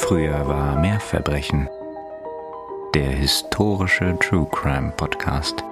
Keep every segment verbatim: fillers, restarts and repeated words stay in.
Früher war mehr Verbrechen. Der historische True Crime Podcast.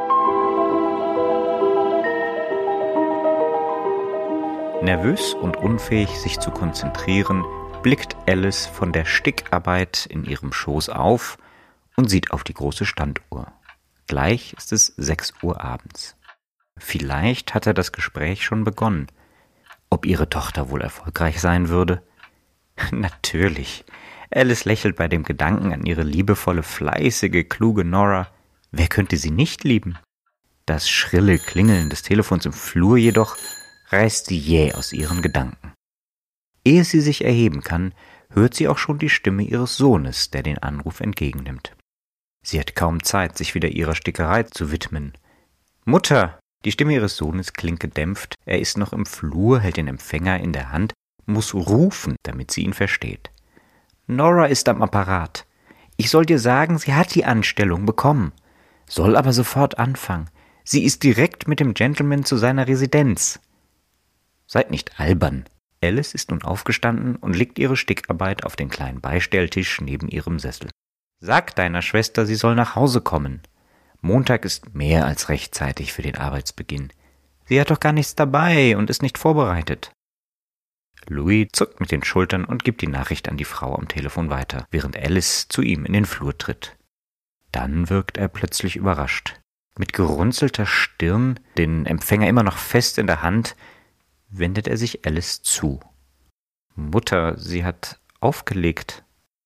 Nervös und unfähig, sich zu konzentrieren, blickt Alice von der Stickarbeit in ihrem Schoß auf und sieht auf die große Standuhr. Gleich ist es sechs Uhr abends. Vielleicht hatte das Gespräch schon begonnen. Ob ihre Tochter wohl erfolgreich sein würde? Natürlich. Alice lächelt bei dem Gedanken an ihre liebevolle, fleißige, kluge Nora. Wer könnte sie nicht lieben? Das schrille Klingeln des Telefons im Flur jedoch reißt sie jäh aus ihren Gedanken. Ehe sie sich erheben kann, hört sie auch schon die Stimme ihres Sohnes, der den Anruf entgegennimmt. Sie hat kaum Zeit, sich wieder ihrer Stickerei zu widmen. »Mutter!« Die Stimme ihres Sohnes klingt gedämpft, er ist noch im Flur, hält den Empfänger in der Hand, muss rufen, damit sie ihn versteht. »Nora ist am Apparat. Ich soll dir sagen, sie hat die Anstellung bekommen, soll aber sofort anfangen. Sie ist direkt mit dem Gentleman zu seiner Residenz.« »Seid nicht albern.« Alice ist nun aufgestanden und legt ihre Stickarbeit auf den kleinen Beistelltisch neben ihrem Sessel. »Sag deiner Schwester, sie soll nach Hause kommen. Montag ist mehr als rechtzeitig für den Arbeitsbeginn. Sie hat doch gar nichts dabei und ist nicht vorbereitet.« Louis zuckt mit den Schultern und gibt die Nachricht an die Frau am Telefon weiter, während Alice zu ihm in den Flur tritt. Dann wirkt er plötzlich überrascht. Mit gerunzelter Stirn, den Empfänger immer noch fest in der Hand, wendet er sich Alice zu. »Mutter, sie hat aufgelegt.«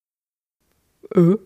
Äh?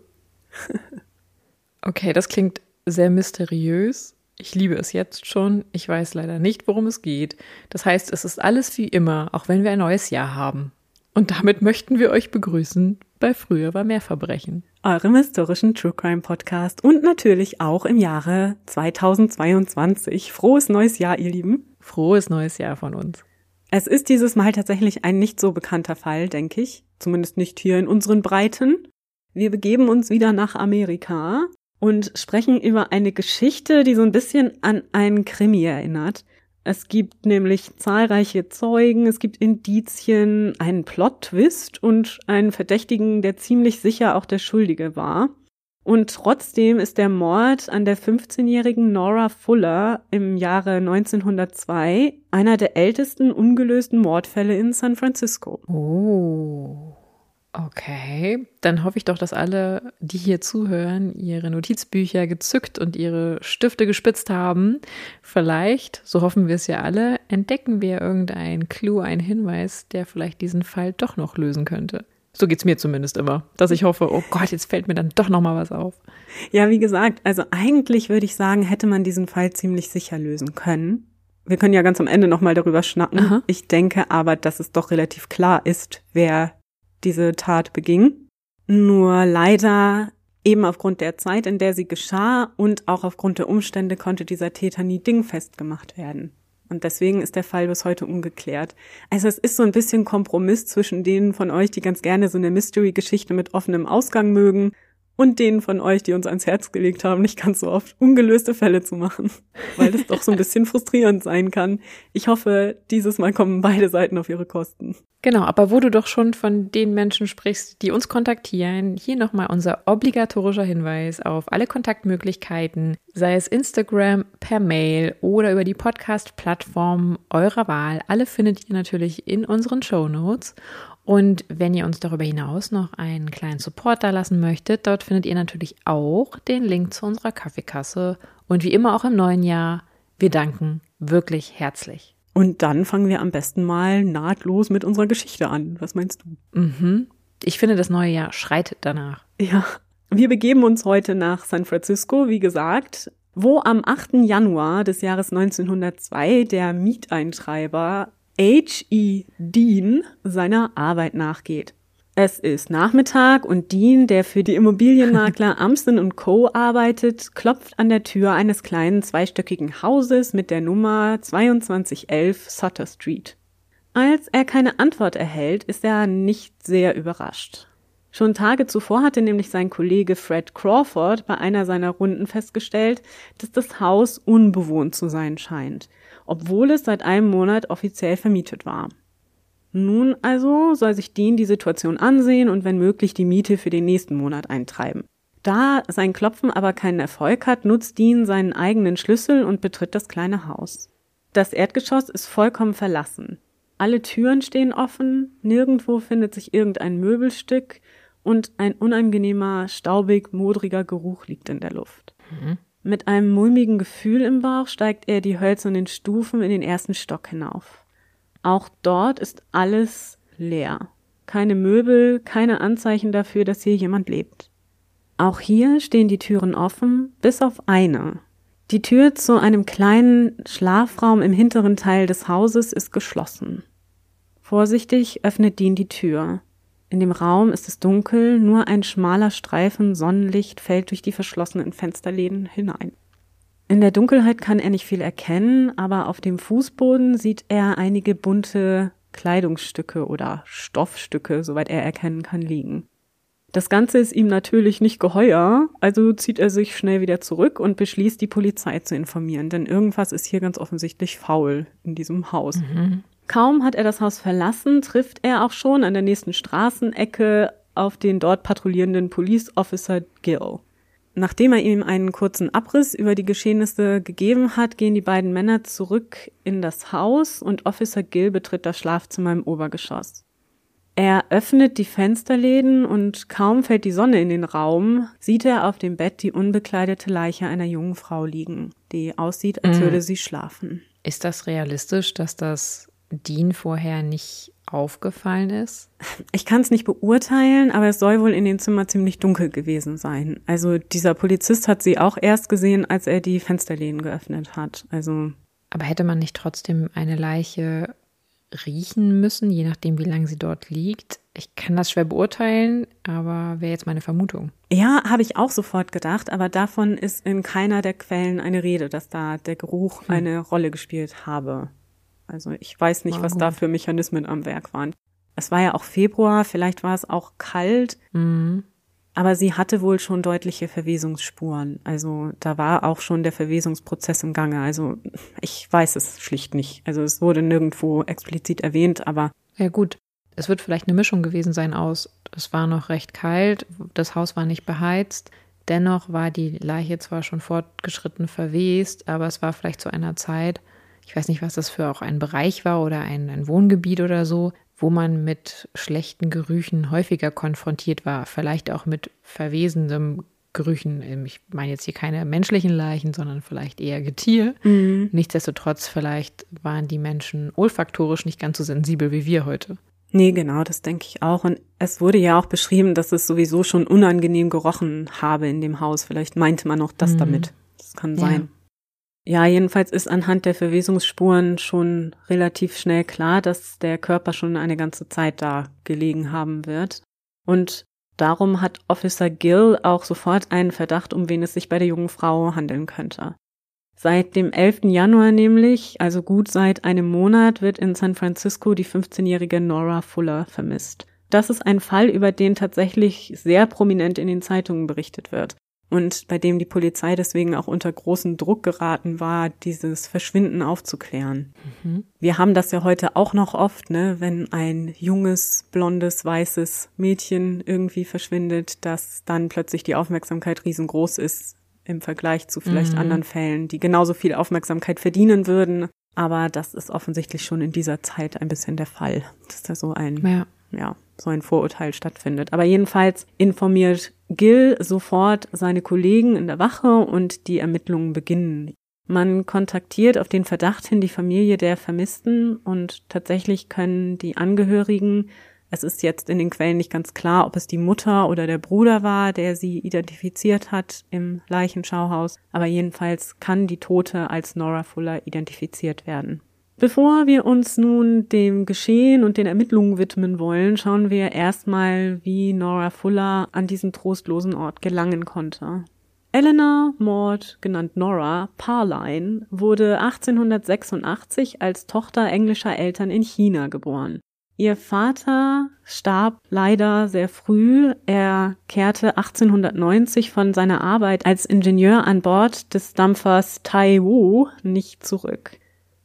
Okay, das klingt sehr mysteriös. Ich liebe es jetzt schon. Ich weiß leider nicht, worum es geht. Das heißt, es ist alles wie immer, auch wenn wir ein neues Jahr haben. Und damit möchten wir euch begrüßen bei Früher war mehr Verbrechen. Eurem historischen True Crime Podcast und natürlich auch im Jahre zweitausendzweiundzwanzig. Frohes neues Jahr, ihr Lieben. Frohes neues Jahr von uns. Es ist dieses Mal tatsächlich ein nicht so bekannter Fall, denke ich. Zumindest nicht hier in unseren Breiten. Wir begeben uns wieder nach Amerika und sprechen über eine Geschichte, die so ein bisschen an einen Krimi erinnert. Es gibt nämlich zahlreiche Zeugen, es gibt Indizien, einen Plot-Twist und einen Verdächtigen, der ziemlich sicher auch der Schuldige war. Und trotzdem ist der Mord an der fünfzehnjährigen Nora Fuller im Jahre neunzehnhundertzwei einer der ältesten ungelösten Mordfälle in San Francisco. Oh, okay. Dann hoffe ich doch, dass alle, die hier zuhören, ihre Notizbücher gezückt und ihre Stifte gespitzt haben. Vielleicht, so hoffen wir es ja alle, entdecken wir irgendeinen Clou, einen Hinweis, der vielleicht diesen Fall doch noch lösen könnte. So geht's mir zumindest immer, dass ich hoffe, oh Gott, jetzt fällt mir dann doch noch mal was auf. Ja, wie gesagt, also eigentlich würde ich sagen, hätte man diesen Fall ziemlich sicher lösen können. Wir können ja ganz am Ende noch mal darüber schnacken. Aha. Ich denke aber, dass es doch relativ klar ist, wer diese Tat beging. Nur leider eben aufgrund der Zeit, in der sie geschah und auch aufgrund der Umstände konnte dieser Täter nie dingfest gemacht werden. Und deswegen ist der Fall bis heute ungeklärt. Also es ist so ein bisschen Kompromiss zwischen denen von euch, die ganz gerne so eine Mystery-Geschichte mit offenem Ausgang mögen und denen von euch, die uns ans Herz gelegt haben, nicht ganz so oft ungelöste Fälle zu machen, weil das doch so ein bisschen frustrierend sein kann. Ich hoffe, dieses Mal kommen beide Seiten auf ihre Kosten. Genau, aber wo du doch schon von den Menschen sprichst, die uns kontaktieren, hier nochmal unser obligatorischer Hinweis auf alle Kontaktmöglichkeiten, sei es Instagram, per Mail oder über die Podcast-Plattform eurer Wahl. Alle findet ihr natürlich in unseren Shownotes. Und wenn ihr uns darüber hinaus noch einen kleinen Support da lassen möchtet, dort findet ihr natürlich auch den Link zu unserer Kaffeekasse. Und wie immer auch im neuen Jahr, wir danken wirklich herzlich. Und dann fangen wir am besten mal nahtlos mit unserer Geschichte an. Was meinst du? Mhm. Ich finde, das neue Jahr schreit danach. Ja, wir begeben uns heute nach San Francisco, wie gesagt, wo am achten Januar des Jahres neunzehnhundertzwei der Mieteintreiber H E Dean seiner Arbeit nachgeht. Es ist Nachmittag und Dean, der für die Immobilienmakler Amsden und Co. arbeitet, klopft an der Tür eines kleinen zweistöckigen Hauses mit der Nummer zweiundzwanzig elf Sutter Street. Als er keine Antwort erhält, ist er nicht sehr überrascht. Schon Tage zuvor hatte nämlich sein Kollege Fred Crawford bei einer seiner Runden festgestellt, dass das Haus unbewohnt zu sein scheint, obwohl es seit einem Monat offiziell vermietet war. Nun also soll sich Dean die Situation ansehen und wenn möglich die Miete für den nächsten Monat eintreiben. Da sein Klopfen aber keinen Erfolg hat, nutzt Dean seinen eigenen Schlüssel und betritt das kleine Haus. Das Erdgeschoss ist vollkommen verlassen. Alle Türen stehen offen, nirgendwo findet sich irgendein Möbelstück und ein unangenehmer, staubig, modriger Geruch liegt in der Luft. Mhm. Mit einem mulmigen Gefühl im Bauch steigt er die hölzernen Stufen in den ersten Stock hinauf. Auch dort ist alles leer. Keine Möbel, keine Anzeichen dafür, dass hier jemand lebt. Auch hier stehen die Türen offen, bis auf eine. Die Tür zu einem kleinen Schlafraum im hinteren Teil des Hauses ist geschlossen. Vorsichtig öffnet Dean die Tür. In dem Raum ist es dunkel, nur ein schmaler Streifen Sonnenlicht fällt durch die verschlossenen Fensterläden hinein. In der Dunkelheit kann er nicht viel erkennen, aber auf dem Fußboden sieht er einige bunte Kleidungsstücke oder Stoffstücke, soweit er erkennen kann, liegen. Das Ganze ist ihm natürlich nicht geheuer, also zieht er sich schnell wieder zurück und beschließt, die Polizei zu informieren, denn irgendwas ist hier ganz offensichtlich faul in diesem Haus. Mhm. Kaum hat er das Haus verlassen, trifft er auch schon an der nächsten Straßenecke auf den dort patrouillierenden Police Officer Gill. Nachdem er ihm einen kurzen Abriss über die Geschehnisse gegeben hat, gehen die beiden Männer zurück in das Haus und Officer Gill betritt das Schlafzimmer im Obergeschoss. Er öffnet die Fensterläden und kaum fällt die Sonne in den Raum, sieht er auf dem Bett die unbekleidete Leiche einer jungen Frau liegen, die aussieht, als würde sie schlafen. Ist das realistisch, dass das Dean vorher nicht aufgefallen ist? Ich kann es nicht beurteilen, aber es soll wohl in dem Zimmer ziemlich dunkel gewesen sein. Also dieser Polizist hat sie auch erst gesehen, als er die Fensterläden geöffnet hat. Also. Aber hätte man nicht trotzdem eine Leiche riechen müssen, je nachdem, wie lange sie dort liegt? Ich kann das schwer beurteilen, aber wäre jetzt meine Vermutung. Ja, habe ich auch sofort gedacht, aber davon ist in keiner der Quellen eine Rede, dass da der Geruch hm. eine Rolle gespielt habe. Also ich weiß nicht, was da für Mechanismen am Werk waren. Es war ja auch Februar, vielleicht war es auch kalt, mhm. aber sie hatte wohl schon deutliche Verwesungsspuren. Also da war auch schon der Verwesungsprozess im Gange. Also ich weiß es schlicht nicht. Also es wurde nirgendwo explizit erwähnt, aber... Ja gut, es wird vielleicht eine Mischung gewesen sein aus, es war noch recht kalt, das Haus war nicht beheizt. Dennoch war die Leiche zwar schon fortgeschritten verwest, aber es war vielleicht zu einer Zeit... Ich weiß nicht, was das für auch ein Bereich war oder ein, ein Wohngebiet oder so, wo man mit schlechten Gerüchen häufiger konfrontiert war. Vielleicht auch mit verwesendem Gerüchen. Ich meine jetzt hier keine menschlichen Leichen, sondern vielleicht eher Getier. Mhm. Nichtsdestotrotz, vielleicht waren die Menschen olfaktorisch nicht ganz so sensibel wie wir heute. Nee, genau, das denke ich auch. Und es wurde ja auch beschrieben, dass es sowieso schon unangenehm gerochen habe in dem Haus. Vielleicht meinte man auch das mhm. damit. Das kann sein. Ja. Ja, jedenfalls ist anhand der Verwesungsspuren schon relativ schnell klar, dass der Körper schon eine ganze Zeit da gelegen haben wird. Und darum hat Officer Gill auch sofort einen Verdacht, um wen es sich bei der jungen Frau handeln könnte. Seit dem elften Januar nämlich, also gut seit einem Monat, wird in San Francisco die fünfzehnjährige Nora Fuller vermisst. Das ist ein Fall, über den tatsächlich sehr prominent in den Zeitungen berichtet wird. Und bei dem die Polizei deswegen auch unter großen Druck geraten war, dieses Verschwinden aufzuklären. Mhm. Wir haben das ja heute auch noch oft, ne, wenn ein junges, blondes, weißes Mädchen irgendwie verschwindet, dass dann plötzlich die Aufmerksamkeit riesengroß ist im Vergleich zu vielleicht mhm. anderen Fällen, die genauso viel Aufmerksamkeit verdienen würden. Aber das ist offensichtlich schon in dieser Zeit ein bisschen der Fall, dass da so ein, ja. Ja, so ein Vorurteil stattfindet. Aber jedenfalls informiert Gill sofort seine Kollegen in der Wache und die Ermittlungen beginnen. Man kontaktiert auf den Verdacht hin die Familie der Vermissten und tatsächlich können die Angehörigen, es ist jetzt in den Quellen nicht ganz klar, ob es die Mutter oder der Bruder war, der sie identifiziert hat im Leichenschauhaus, aber jedenfalls kann die Tote als Nora Fuller identifiziert werden. Bevor wir uns nun dem Geschehen und den Ermittlungen widmen wollen, schauen wir erstmal, wie Nora Fuller an diesen trostlosen Ort gelangen konnte. Eleanor Maud, genannt Nora Parline, wurde achtzehnhundertsechsundachtzig als Tochter englischer Eltern in China geboren. Ihr Vater starb leider sehr früh. Er kehrte achtzehnhundertneunzig von seiner Arbeit als Ingenieur an Bord des Dampfers Tai Wu nicht zurück.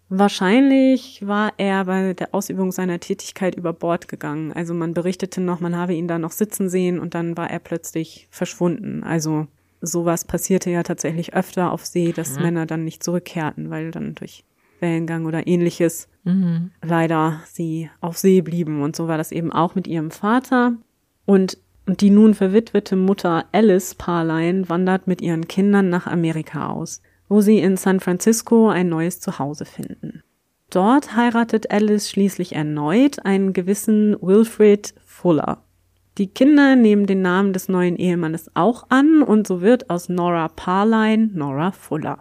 Wahrscheinlich war er bei der Ausübung seiner Tätigkeit über Bord gegangen. Also man berichtete noch, man habe ihn da noch sitzen sehen und dann war er plötzlich verschwunden. Also sowas passierte ja tatsächlich öfter auf See, dass mhm. Männer dann nicht zurückkehrten, weil dann durch Wellengang oder ähnliches mhm. leider sie auf See blieben. Und so war das eben auch mit ihrem Vater. Und die nun verwitwete Mutter Alice Parline wandert mit ihren Kindern nach Amerika aus, wo sie in San Francisco ein neues Zuhause finden. Dort heiratet Alice schließlich erneut einen gewissen Wilfrid Fuller. Die Kinder nehmen den Namen des neuen Ehemannes auch an und so wird aus Nora Parline Nora Fuller.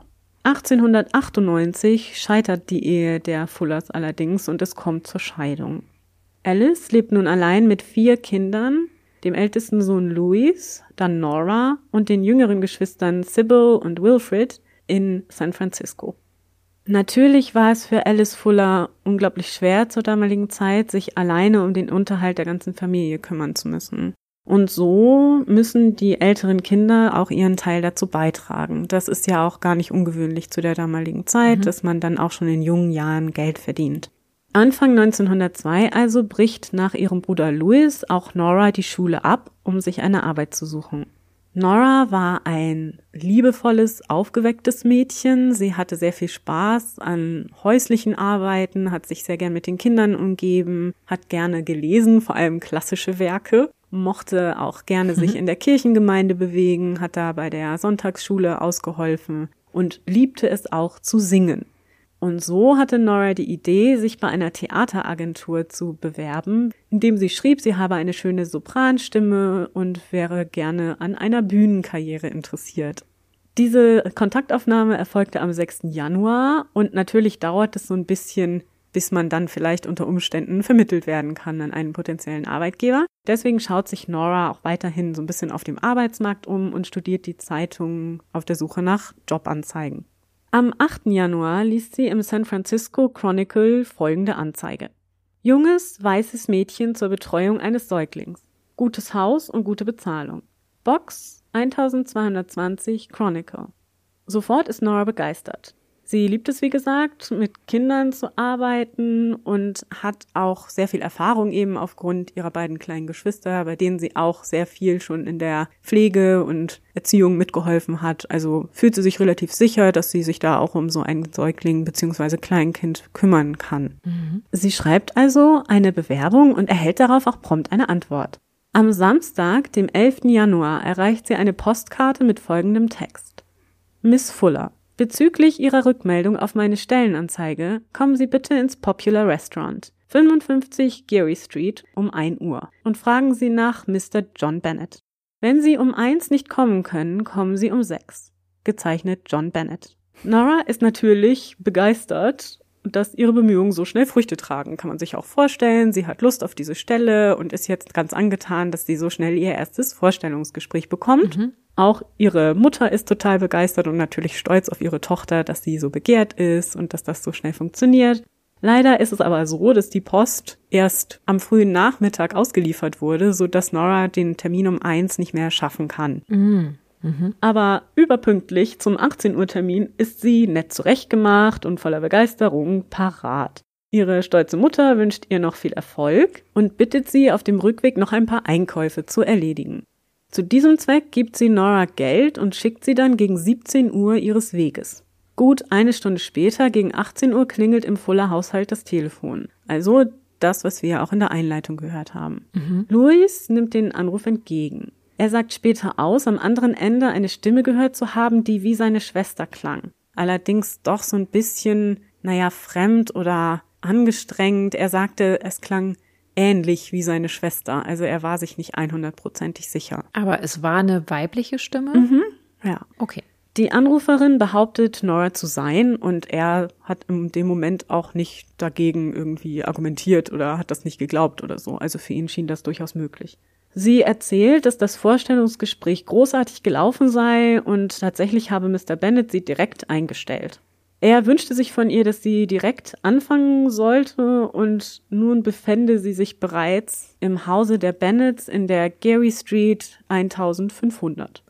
achtzehnhundertachtundneunzig scheitert die Ehe der Fullers allerdings und es kommt zur Scheidung. Alice lebt nun allein mit vier Kindern, dem ältesten Sohn Louis, dann Nora und den jüngeren Geschwistern Sybil und Wilfrid, in San Francisco. Natürlich war es für Alice Fuller unglaublich schwer zur damaligen Zeit, sich alleine um den Unterhalt der ganzen Familie kümmern zu müssen. Und so müssen die älteren Kinder auch ihren Teil dazu beitragen. Das ist ja auch gar nicht ungewöhnlich zu der damaligen Zeit, mhm. dass man dann auch schon in jungen Jahren Geld verdient. Anfang neunzehnhundertzwei also bricht nach ihrem Bruder Louis auch Nora die Schule ab, um sich eine Arbeit zu suchen. Nora war ein liebevolles, aufgewecktes Mädchen. Sie hatte sehr viel Spaß an häuslichen Arbeiten, hat sich sehr gern mit den Kindern umgeben, hat gerne gelesen, vor allem klassische Werke, mochte auch gerne mhm. sich in der Kirchengemeinde bewegen, hat da bei der Sonntagsschule ausgeholfen und liebte es auch zu singen. Und so hatte Nora die Idee, sich bei einer Theateragentur zu bewerben, indem sie schrieb, sie habe eine schöne Sopranstimme und wäre gerne an einer Bühnenkarriere interessiert. Diese Kontaktaufnahme erfolgte am sechsten Januar und natürlich dauert es so ein bisschen, bis man dann vielleicht unter Umständen vermittelt werden kann an einen potenziellen Arbeitgeber. Deswegen schaut sich Nora auch weiterhin so ein bisschen auf dem Arbeitsmarkt um und studiert die Zeitungen auf der Suche nach Jobanzeigen. Am achten Januar liest sie im San Francisco Chronicle folgende Anzeige. Junges, weißes Mädchen zur Betreuung eines Säuglings. Gutes Haus und gute Bezahlung. Box zwölfhundertzwanzig Chronicle. Sofort ist Nora begeistert. Sie liebt es, wie gesagt, mit Kindern zu arbeiten und hat auch sehr viel Erfahrung eben aufgrund ihrer beiden kleinen Geschwister, bei denen sie auch sehr viel schon in der Pflege und Erziehung mitgeholfen hat. Also fühlt sie sich relativ sicher, dass sie sich da auch um so einen Säugling bzw. Kleinkind kümmern kann. Mhm. Sie schreibt also eine Bewerbung und erhält darauf auch prompt eine Antwort. Am Samstag, dem elften Januar, erreicht sie eine Postkarte mit folgendem Text. Miss Fuller. Bezüglich Ihrer Rückmeldung auf meine Stellenanzeige kommen Sie bitte ins Popular Restaurant, fünfundfünfzig Geary Street, um ein Uhr und fragen Sie nach Mister John Bennett. Wenn Sie um eins nicht kommen können, kommen Sie um sechs. Gezeichnet John Bennett. Nora ist natürlich begeistert, dass ihre Bemühungen so schnell Früchte tragen. Kann man sich auch vorstellen. Sie hat Lust auf diese Stelle und ist jetzt ganz angetan, dass sie so schnell ihr erstes Vorstellungsgespräch bekommt. Mhm. Auch ihre Mutter ist total begeistert und natürlich stolz auf ihre Tochter, dass sie so begehrt ist und dass das so schnell funktioniert. Leider ist es aber so, dass die Post erst am frühen Nachmittag ausgeliefert wurde, sodass Nora den Termin um eins nicht mehr schaffen kann. Mhm. Mhm. Aber überpünktlich zum achtzehn Uhr Termin ist sie nett zurechtgemacht und voller Begeisterung parat. Ihre stolze Mutter wünscht ihr noch viel Erfolg und bittet sie, auf dem Rückweg noch ein paar Einkäufe zu erledigen. Zu diesem Zweck gibt sie Nora Geld und schickt sie dann gegen siebzehn Uhr ihres Weges. Gut eine Stunde später, gegen achtzehn Uhr, klingelt im Fuller Haushalt das Telefon. Also das, was wir ja auch in der Einleitung gehört haben. Mhm. Louis nimmt den Anruf entgegen. Er sagt später aus, am anderen Ende eine Stimme gehört zu haben, die wie seine Schwester klang. Allerdings doch so ein bisschen, naja, fremd oder angestrengt. Er sagte, es klang ähnlich wie seine Schwester. Also er war sich nicht hundertprozentig sicher. Aber es war eine weibliche Stimme? Mhm, ja. Okay. Die Anruferin behauptet, Nora zu sein und er hat in dem Moment auch nicht dagegen irgendwie argumentiert oder hat das nicht geglaubt oder so. Also für ihn schien das durchaus möglich. Sie erzählt, dass das Vorstellungsgespräch großartig gelaufen sei und tatsächlich habe Mister Bennett sie direkt eingestellt. Er wünschte sich von ihr, dass sie direkt anfangen sollte und nun befände sie sich bereits im Hause der Bennetts in der Geary Street eintausendfünfhundert. Äh?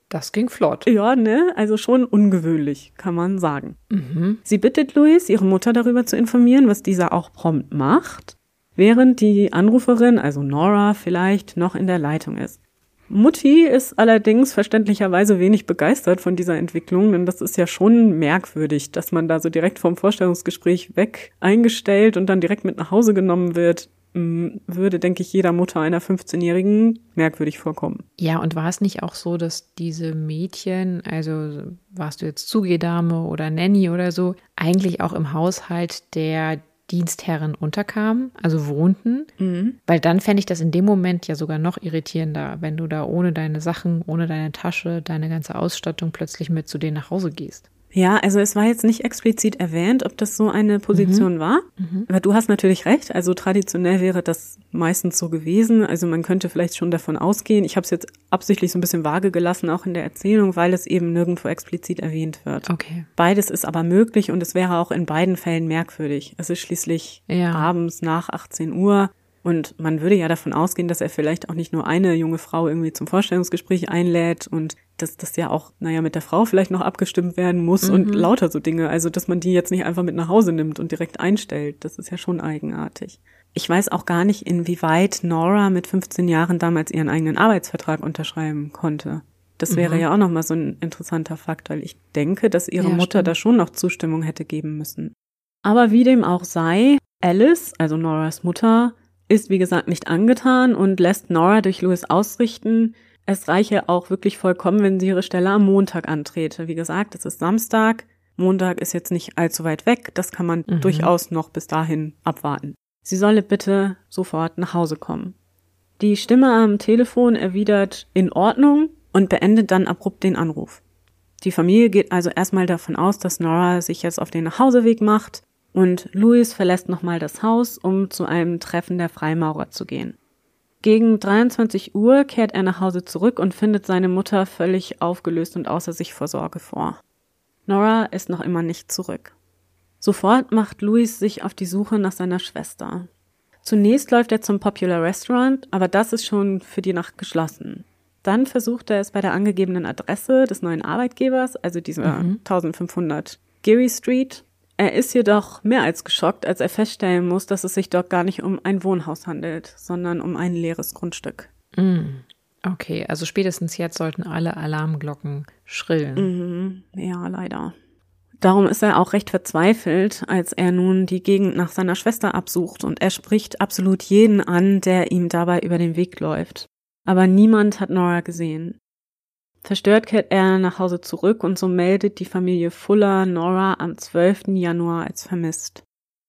Das ging flott. Ja, ne? Also schon ungewöhnlich, kann man sagen. Mhm. Sie bittet Louis, ihre Mutter darüber zu informieren, was dieser auch prompt macht, während die Anruferin, also Nora, vielleicht noch in der Leitung ist. Mutti ist allerdings verständlicherweise wenig begeistert von dieser Entwicklung, denn das ist ja schon merkwürdig, dass man da so direkt vom Vorstellungsgespräch weg eingestellt und dann direkt mit nach Hause genommen wird. Würde, denke ich, jeder Mutter einer fünfzehnjährigen merkwürdig vorkommen. Ja, und war es nicht auch so, dass diese Mädchen, also warst du jetzt Zugedame oder Nanny oder so, eigentlich auch im Haushalt der Dienstherren unterkamen, also wohnten? Mhm. Weil dann fände ich das in dem Moment ja sogar noch irritierender, wenn du da ohne deine Sachen, ohne deine Tasche, deine ganze Ausstattung plötzlich mit zu denen nach Hause gehst. Ja, also es war jetzt nicht explizit erwähnt, ob das so eine Position mhm. war. Mhm. Aber du hast natürlich recht. Also traditionell wäre das meistens so gewesen. Also man könnte vielleicht schon davon ausgehen. Ich habe es jetzt absichtlich so ein bisschen vage gelassen, auch in der Erzählung, weil es eben nirgendwo explizit erwähnt wird. Okay. Beides ist aber möglich und es wäre auch in beiden Fällen merkwürdig. Es ist schließlich ja. abends nach achtzehn Uhr. Und man würde ja davon ausgehen, dass er vielleicht auch nicht nur eine junge Frau irgendwie zum Vorstellungsgespräch einlädt und dass das ja auch, naja, mit der Frau vielleicht noch abgestimmt werden muss mhm. und lauter so Dinge. Also, dass man die jetzt nicht einfach mit nach Hause nimmt und direkt einstellt. Das ist ja schon eigenartig. Ich weiß auch gar nicht, inwieweit Nora mit fünfzehn Jahren damals ihren eigenen Arbeitsvertrag unterschreiben konnte. Das wäre mhm. ja auch nochmal so ein interessanter Fakt, weil ich denke, dass ihre ja, Mutter stimmt. da schon noch Zustimmung hätte geben müssen. Aber wie dem auch sei, Alice, also Noras Mutter, ist, wie gesagt, nicht angetan und lässt Nora durch Louis ausrichten, es reiche auch wirklich vollkommen, wenn sie ihre Stelle am Montag antrete. Wie gesagt, es ist Samstag, Montag ist jetzt nicht allzu weit weg, das kann man mhm. durchaus noch bis dahin abwarten. Sie solle bitte sofort nach Hause kommen. Die Stimme am Telefon erwidert in Ordnung und beendet dann abrupt den Anruf. Die Familie geht also erstmal davon aus, dass Nora sich jetzt auf den Nachhauseweg macht, und Louis verlässt nochmal das Haus, um zu einem Treffen der Freimaurer zu gehen. Gegen dreiundzwanzig Uhr kehrt er nach Hause zurück und findet seine Mutter völlig aufgelöst und außer sich vor Sorge vor. Nora ist noch immer nicht zurück. Sofort macht Louis sich auf die Suche nach seiner Schwester. Zunächst läuft er zum Popular Restaurant, aber das ist schon für die Nacht geschlossen. Dann versucht er es bei der angegebenen Adresse des neuen Arbeitgebers, also dieser mhm. eintausendfünfhundert Geary Street. Er ist jedoch mehr als geschockt, als er feststellen muss, dass es sich dort gar nicht um ein Wohnhaus handelt, sondern um ein leeres Grundstück. Mm, okay, also spätestens jetzt sollten alle Alarmglocken schrillen. Mhm, ja, leider. Darum ist er auch recht verzweifelt, als er nun die Gegend nach seiner Schwester absucht und er spricht absolut jeden an, der ihm dabei über den Weg läuft. Aber niemand hat Nora gesehen. Verstört kehrt er nach Hause zurück und so meldet die Familie Fuller Nora am zwölften Januar als vermisst.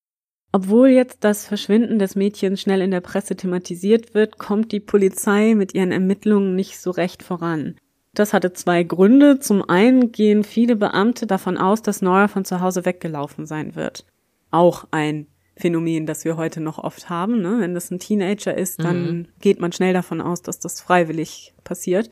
Obwohl jetzt das Verschwinden des Mädchens schnell in der Presse thematisiert wird, kommt die Polizei mit ihren Ermittlungen nicht so recht voran. Das hatte zwei Gründe. Zum einen gehen viele Beamte davon aus, dass Nora von zu Hause weggelaufen sein wird. Auch ein Phänomen, das wir heute noch oft haben, ne? Wenn das ein Teenager ist, dann mhm. geht man schnell davon aus, dass das freiwillig passiert.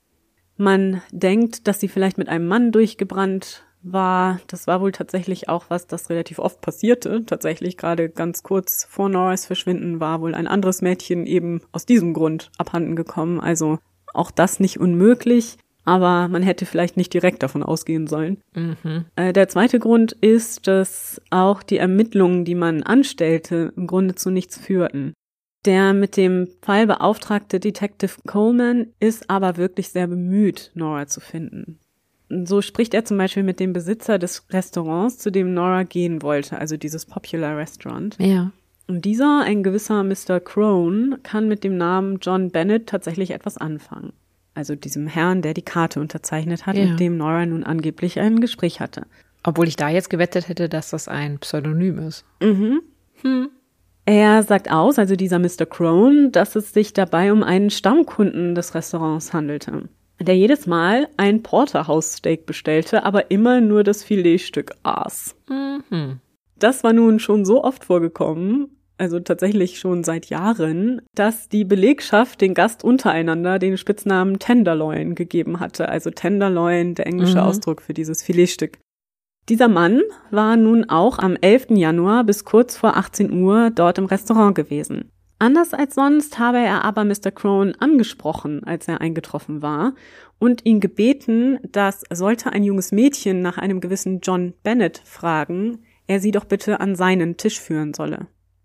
Man denkt, dass sie vielleicht mit einem Mann durchgebrannt war. Das war wohl tatsächlich auch was, das relativ oft passierte. Tatsächlich gerade ganz kurz vor Noras Verschwinden war wohl ein anderes Mädchen eben aus diesem Grund abhanden gekommen. Also auch das nicht unmöglich, aber man hätte vielleicht nicht direkt davon ausgehen sollen. Mhm. Äh, der zweite Grund ist, dass auch die Ermittlungen, die man anstellte, im Grunde zu nichts führten. Der mit dem Fall beauftragte Detective Coleman ist aber wirklich sehr bemüht, Nora zu finden. So spricht er zum Beispiel mit dem Besitzer des Restaurants, zu dem Nora gehen wollte, also dieses Popular Restaurant. Ja. Und dieser, ein gewisser Mister Crone, kann mit dem Namen John Bennett tatsächlich etwas anfangen. Also diesem Herrn, der die Karte unterzeichnet hat, ja. mit dem Nora nun angeblich ein Gespräch hatte. Obwohl ich da jetzt gewettet hätte, dass das ein Pseudonym ist. Mhm. Hm. Er sagt aus, also dieser Mister Crone, dass es sich dabei um einen Stammkunden des Restaurants handelte, der jedes Mal ein Porterhouse-Steak bestellte, aber immer nur das Filetstück aß. Mhm. Das war nun schon so oft vorgekommen, also tatsächlich schon seit Jahren, dass die Belegschaft den Gast untereinander den Spitznamen Tenderloin gegeben hatte. Also Tenderloin, der englische mhm. Ausdruck für dieses Filetstück. Dieser Mann war nun auch am elften Januar bis kurz vor achtzehn Uhr dort im Restaurant gewesen. Anders als sonst habe er aber Mister Crone angesprochen, als er eingetroffen war, und ihn gebeten, dass, sollte ein junges Mädchen nach einem gewissen John Bennett fragen, er sie doch bitte an seinen Tisch führen solle.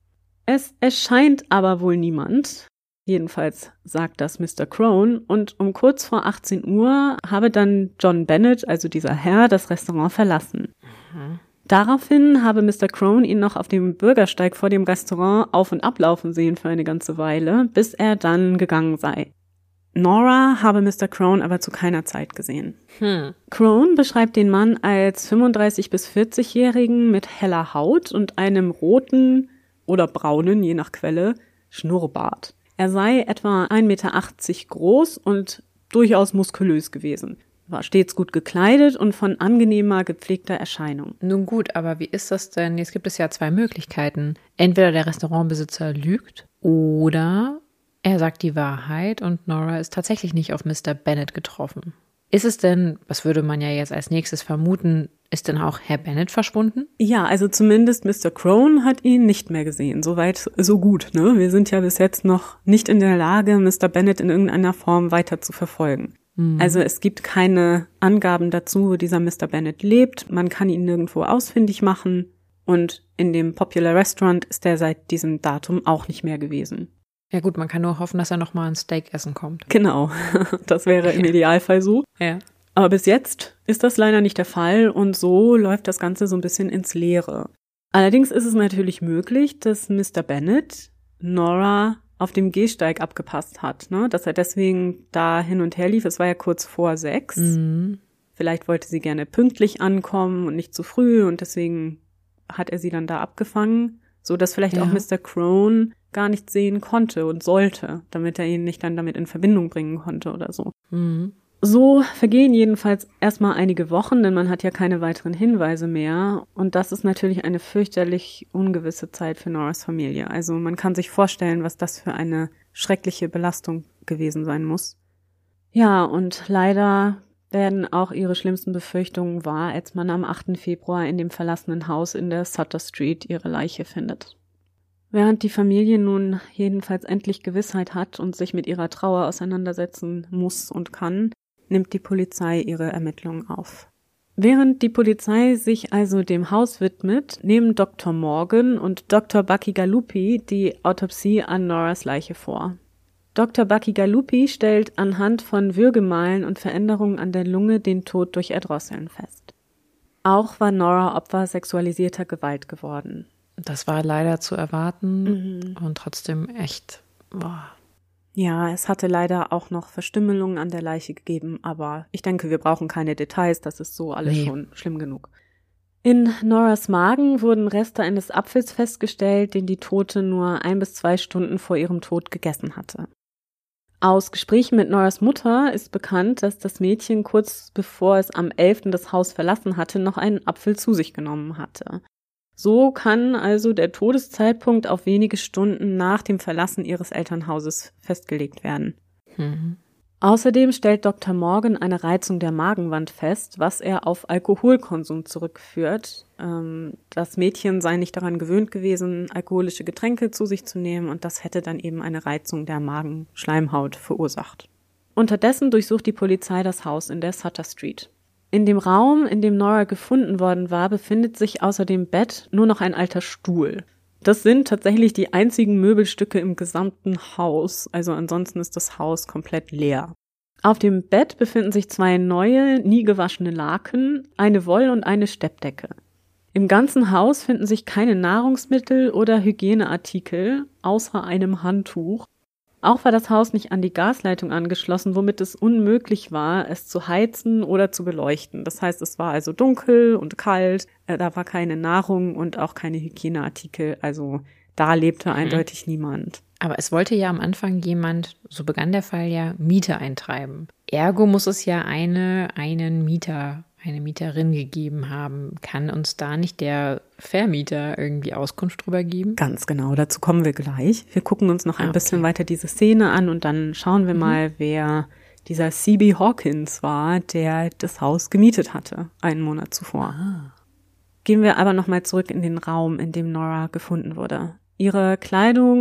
Es erscheint aber wohl niemand. Jedenfalls sagt das Mister Crone, und um kurz vor achtzehn Uhr habe dann John Bennett, also dieser Herr, das Restaurant verlassen. Mhm. Daraufhin habe Mister Crone ihn noch auf dem Bürgersteig vor dem Restaurant auf- und ablaufen sehen für eine ganze Weile, bis er dann gegangen sei. Nora habe Mister Crone aber zu keiner Zeit gesehen. Hm. Crone beschreibt den Mann als fünfunddreißig- bis vierzig-Jährigen mit heller Haut und einem roten oder braunen, je nach Quelle, Schnurrbart. Er sei etwa ein Meter achtzig groß und durchaus muskulös gewesen. War stets gut gekleidet und von angenehmer, gepflegter Erscheinung. Nun gut, aber wie ist das denn? Jetzt gibt es ja zwei Möglichkeiten. Entweder der Restaurantbesitzer lügt oder er sagt die Wahrheit und Nora ist tatsächlich nicht auf Mister Bennett getroffen. Ist es denn, was würde man ja jetzt als nächstes vermuten, ist denn auch Herr Bennett verschwunden? Ja, also zumindest Mister Crone hat ihn nicht mehr gesehen. Soweit, so gut, ne? Wir sind ja bis jetzt noch nicht in der Lage, Mister Bennett in irgendeiner Form weiter zu verfolgen. Mhm. Also es gibt keine Angaben dazu, wo dieser Mister Bennett lebt. Man kann ihn nirgendwo ausfindig machen. Und in dem Popular Restaurant ist er seit diesem Datum auch nicht mehr gewesen. Ja gut, man kann nur hoffen, dass er nochmal ein Steak essen kommt. Genau, das wäre im Idealfall so. Ja. Aber bis jetzt ist das leider nicht der Fall und so läuft das Ganze so ein bisschen ins Leere. Allerdings ist es natürlich möglich, dass Mister Bennett Nora auf dem Gehsteig abgepasst hat, ne? Dass er deswegen da hin und her lief. Es war ja kurz vor sechs. Mhm. Vielleicht wollte sie gerne pünktlich ankommen und nicht zu früh und deswegen hat er sie dann da abgefangen, so dass vielleicht ja. auch Mister Crone gar nicht sehen konnte und sollte, damit er ihn nicht dann damit in Verbindung bringen konnte oder so. Mhm. So vergehen jedenfalls erstmal einige Wochen, denn man hat ja keine weiteren Hinweise mehr. Und das ist natürlich eine fürchterlich ungewisse Zeit für Noras Familie. Also man kann sich vorstellen, was das für eine schreckliche Belastung gewesen sein muss. Ja, und leider werden auch ihre schlimmsten Befürchtungen wahr, als man am achten Februar in dem verlassenen Haus in der Sutter Street ihre Leiche findet. Während die Familie nun jedenfalls endlich Gewissheit hat und sich mit ihrer Trauer auseinandersetzen muss und kann, nimmt die Polizei ihre Ermittlungen auf. Während die Polizei sich also dem Haus widmet, nehmen Doktor Morgan und Doktor Bacigalupi die Autopsie an Noras Leiche vor. Doktor Bacigalupi stellt anhand von Würgemalen und Veränderungen an der Lunge den Tod durch Erdrosseln fest. Auch war Nora Opfer sexualisierter Gewalt geworden. Das war leider zu erwarten mhm. und trotzdem echt, boah. Ja, es hatte leider auch noch Verstümmelungen an der Leiche gegeben, aber ich denke, wir brauchen keine Details, das ist so alles nee. schon schlimm genug. In Noras Magen wurden Reste eines Apfels festgestellt, den die Tote nur ein bis zwei Stunden vor ihrem Tod gegessen hatte. Aus Gesprächen mit Noras Mutter ist bekannt, dass das Mädchen kurz bevor es am elften das Haus verlassen hatte, noch einen Apfel zu sich genommen hatte. So kann also der Todeszeitpunkt auf wenige Stunden nach dem Verlassen ihres Elternhauses festgelegt werden. Mhm. Außerdem stellt Doktor Morgan eine Reizung der Magenwand fest, was er auf Alkoholkonsum zurückführt. Ähm, das Mädchen sei nicht daran gewöhnt gewesen, alkoholische Getränke zu sich zu nehmen und das hätte dann eben eine Reizung der Magenschleimhaut verursacht. Unterdessen durchsucht die Polizei das Haus in der Sutter Street. In dem Raum, in dem Nora gefunden worden war, befindet sich außer dem Bett nur noch ein alter Stuhl. Das sind tatsächlich die einzigen Möbelstücke im gesamten Haus, also ansonsten ist das Haus komplett leer. Auf dem Bett befinden sich zwei neue, nie gewaschene Laken, eine Woll- und eine Steppdecke. Im ganzen Haus finden sich keine Nahrungsmittel oder Hygieneartikel, außer einem Handtuch. Auch war das Haus nicht an die Gasleitung angeschlossen, womit es unmöglich war, es zu heizen oder zu beleuchten. Das heißt, es war also dunkel und kalt, äh, da war keine Nahrung und auch keine Hygieneartikel, also da lebte mhm. eindeutig niemand. Aber es wollte ja am Anfang jemand, so begann der Fall ja, Miete eintreiben. Ergo muss es ja eine, einen Mieter, eine Mieterin gegeben haben. Kann uns da nicht der Vermieter irgendwie Auskunft drüber geben? Ganz genau, dazu kommen wir gleich. Wir gucken uns noch ein ah, okay. bisschen weiter diese Szene an und dann schauen wir mhm. mal, wer dieser C B Hawkins war, der das Haus gemietet hatte, einen Monat zuvor. Ah. Gehen wir aber nochmal zurück in den Raum, in dem Nora gefunden wurde. Ihre Kleidung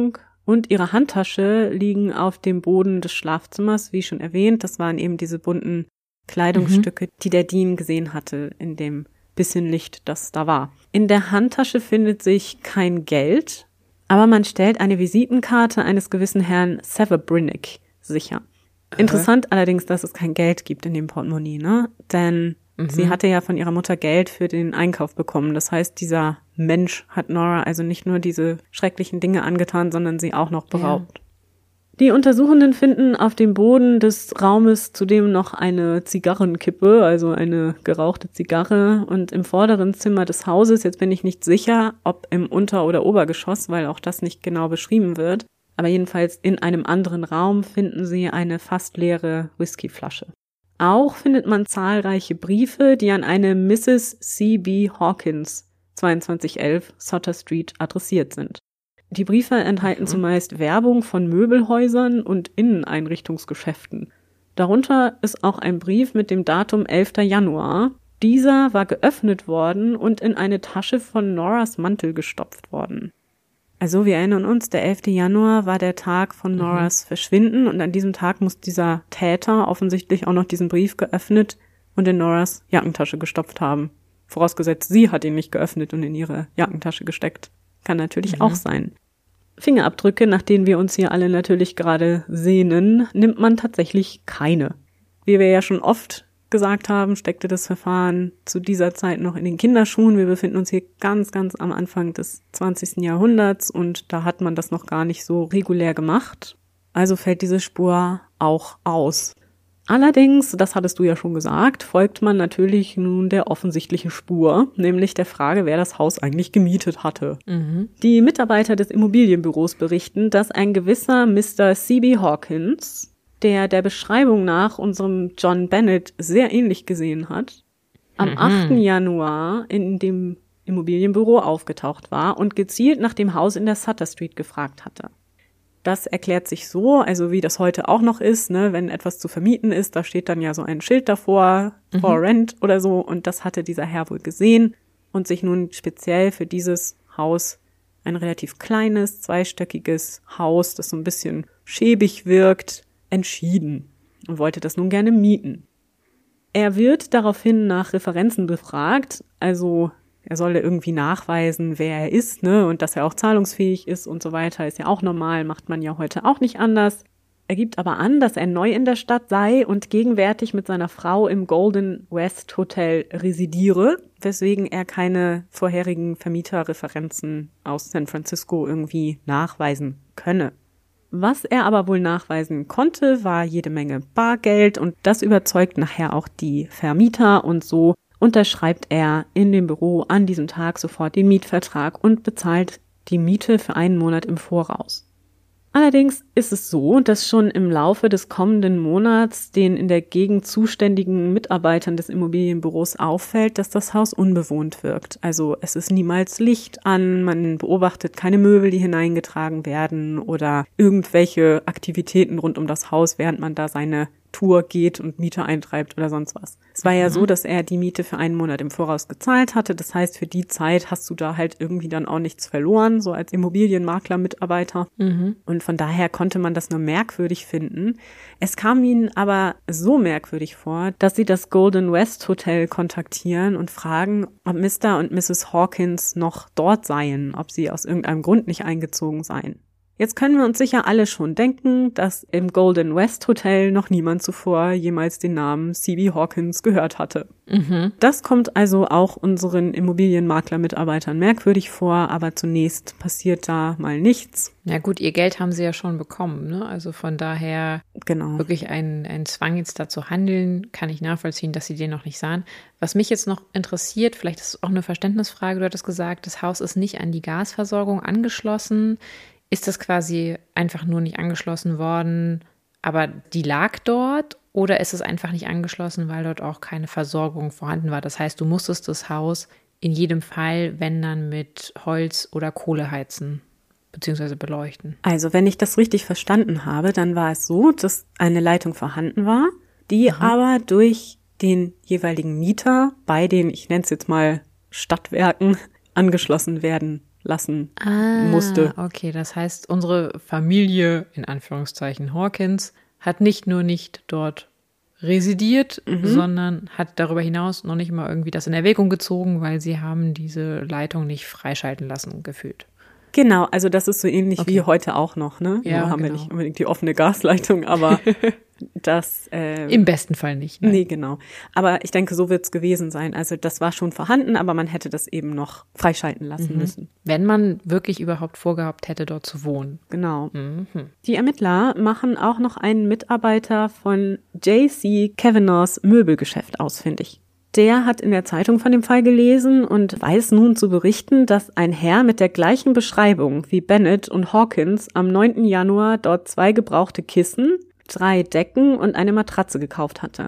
und ihre Handtasche liegen auf dem Boden des Schlafzimmers, wie schon erwähnt. Das waren eben diese bunten Kleidungsstücke, mhm. die der Dean gesehen hatte in dem bisschen Licht, das da war. In der Handtasche findet sich kein Geld, aber man stellt eine Visitenkarte eines gewissen Herrn Severbrinnick sicher. Aha. Interessant allerdings, dass es kein Geld gibt in dem Portemonnaie, ne? Denn mhm. sie hatte ja von ihrer Mutter Geld für den Einkauf bekommen. Das heißt, dieser Mensch hat Nora also nicht nur diese schrecklichen Dinge angetan, sondern sie auch noch beraubt. Ja. Die Untersuchenden finden auf dem Boden des Raumes zudem noch eine Zigarrenkippe, also eine gerauchte Zigarre. Und im vorderen Zimmer des Hauses, jetzt bin ich nicht sicher, ob im Unter- oder Obergeschoss, weil auch das nicht genau beschrieben wird, aber jedenfalls in einem anderen Raum finden sie eine fast leere Whiskyflasche. Auch findet man zahlreiche Briefe, die an eine Misses C B Hawkins, zweiundzwanzig elf Sutter Street, adressiert sind. Die Briefe enthalten mhm. zumeist Werbung von Möbelhäusern und Inneneinrichtungsgeschäften. Darunter ist auch ein Brief mit dem Datum elfter Januar. Dieser war geöffnet worden und in eine Tasche von Noras Mantel gestopft worden. Also wir erinnern uns, der elfter Januar war der Tag von Noras mhm. Verschwinden und an diesem Tag muss dieser Täter offensichtlich auch noch diesen Brief geöffnet und in Noras Jackentasche gestopft haben. Vorausgesetzt, sie hat ihn nicht geöffnet und in ihre Jackentasche gesteckt. Kann natürlich mhm. auch sein. Fingerabdrücke, nach denen wir uns hier alle natürlich gerade sehnen, nimmt man tatsächlich keine. Wie wir ja schon oft gesagt haben, steckte das Verfahren zu dieser Zeit noch in den Kinderschuhen. Wir befinden uns hier ganz, ganz am Anfang des zwanzigsten Jahrhunderts und da hat man das noch gar nicht so regulär gemacht. Also fällt diese Spur auch aus. Allerdings, das hattest du ja schon gesagt, folgt man natürlich nun der offensichtlichen Spur, nämlich der Frage, wer das Haus eigentlich gemietet hatte. Mhm. Die Mitarbeiter des Immobilienbüros berichten, dass ein gewisser Mister C B Hawkins, der der Beschreibung nach unserem John Bennett sehr ähnlich gesehen hat, am mhm. achten Januar in dem Immobilienbüro aufgetaucht war und gezielt nach dem Haus in der Sutter Street gefragt hatte. Das erklärt sich so, also wie das heute auch noch ist, ne, wenn etwas zu vermieten ist, da steht dann ja so ein Schild davor, mhm. for rent oder so, und das hatte dieser Herr wohl gesehen und sich nun speziell für dieses Haus, ein relativ kleines, zweistöckiges Haus, das so ein bisschen schäbig wirkt, entschieden und wollte das nun gerne mieten. Er wird daraufhin nach Referenzen befragt, also er solle irgendwie nachweisen, wer er ist, ne, und dass er auch zahlungsfähig ist und so weiter, ist ja auch normal, macht man ja heute auch nicht anders. Er gibt aber an, dass er neu in der Stadt sei und gegenwärtig mit seiner Frau im Golden West Hotel residiere, weswegen er keine vorherigen Vermieterreferenzen aus San Francisco irgendwie nachweisen könne. Was er aber wohl nachweisen konnte, war jede Menge Bargeld und das überzeugt nachher auch die Vermieter und so unterschreibt er in dem Büro an diesem Tag sofort den Mietvertrag und bezahlt die Miete für einen Monat im Voraus. Allerdings ist es so, dass schon im Laufe des kommenden Monats den in der Gegend zuständigen Mitarbeitern des Immobilienbüros auffällt, dass das Haus unbewohnt wirkt. Also es ist niemals Licht an, man beobachtet keine Möbel, die hineingetragen werden oder irgendwelche Aktivitäten rund um das Haus, während man da seine Tour geht und Miete eintreibt oder sonst was. Es war ja mhm. so, dass er die Miete für einen Monat im Voraus gezahlt hatte. Das heißt, für die Zeit hast du da halt irgendwie dann auch nichts verloren, so als Immobilienmakler-Mitarbeiter. Mhm. Und von daher konnte man das nur merkwürdig finden. Es kam ihnen aber so merkwürdig vor, dass sie das Golden West Hotel kontaktieren und fragen, ob Mister und Misses Hawkins noch dort seien, ob sie aus irgendeinem Grund nicht eingezogen seien. Jetzt können wir uns sicher alle schon denken, dass im Golden West Hotel noch niemand zuvor jemals den Namen C B Hawkins gehört hatte. Mhm. Das kommt also auch unseren Immobilienmakler-Mitarbeitern merkwürdig vor, aber zunächst passiert da mal nichts. Ja gut, ihr Geld haben sie ja schon bekommen, ne? Also von daher genau. wirklich ein, ein Zwang jetzt da zu handeln, kann ich nachvollziehen, dass sie den noch nicht sahen. Was mich jetzt noch interessiert, vielleicht ist es auch eine Verständnisfrage, du hattest gesagt, das Haus ist nicht an die Gasversorgung angeschlossen. Ist das quasi einfach nur nicht angeschlossen worden, aber die lag dort? Oder ist es einfach nicht angeschlossen, weil dort auch keine Versorgung vorhanden war? Das heißt, du musstest das Haus in jedem Fall, wenn dann, mit Holz oder Kohle heizen bzw. beleuchten. Also wenn ich das richtig verstanden habe, dann war es so, dass eine Leitung vorhanden war, die mhm. aber durch den jeweiligen Mieter bei den, ich nenne es jetzt mal Stadtwerken, angeschlossen werden lassen ah, musste. Okay, das heißt, unsere Familie, in Anführungszeichen Hawkins, hat nicht nur nicht dort residiert, mhm. sondern hat darüber hinaus noch nicht mal irgendwie das in Erwägung gezogen, weil sie haben diese Leitung nicht freischalten lassen, gefühlt. Genau, also das ist so ähnlich okay. wie heute auch noch, ne? Ja, Nur haben genau. wir nicht unbedingt die offene Gasleitung, aber das äh, im besten Fall nicht. Nein. Nee, genau. Aber ich denke, so wird's gewesen sein. Also das war schon vorhanden, aber man hätte das eben noch freischalten lassen mhm. müssen. Wenn man wirklich überhaupt vorgehabt hätte, dort zu wohnen. Genau. Mhm. Die Ermittler machen auch noch einen Mitarbeiter von J C Kavanaghs Möbelgeschäft ausfindig. Der hat in der Zeitung von dem Fall gelesen und weiß nun zu berichten, dass ein Herr mit der gleichen Beschreibung wie Bennett und Hawkins am neunten Januar dort zwei gebrauchte Kissen, drei Decken und eine Matratze gekauft hatte.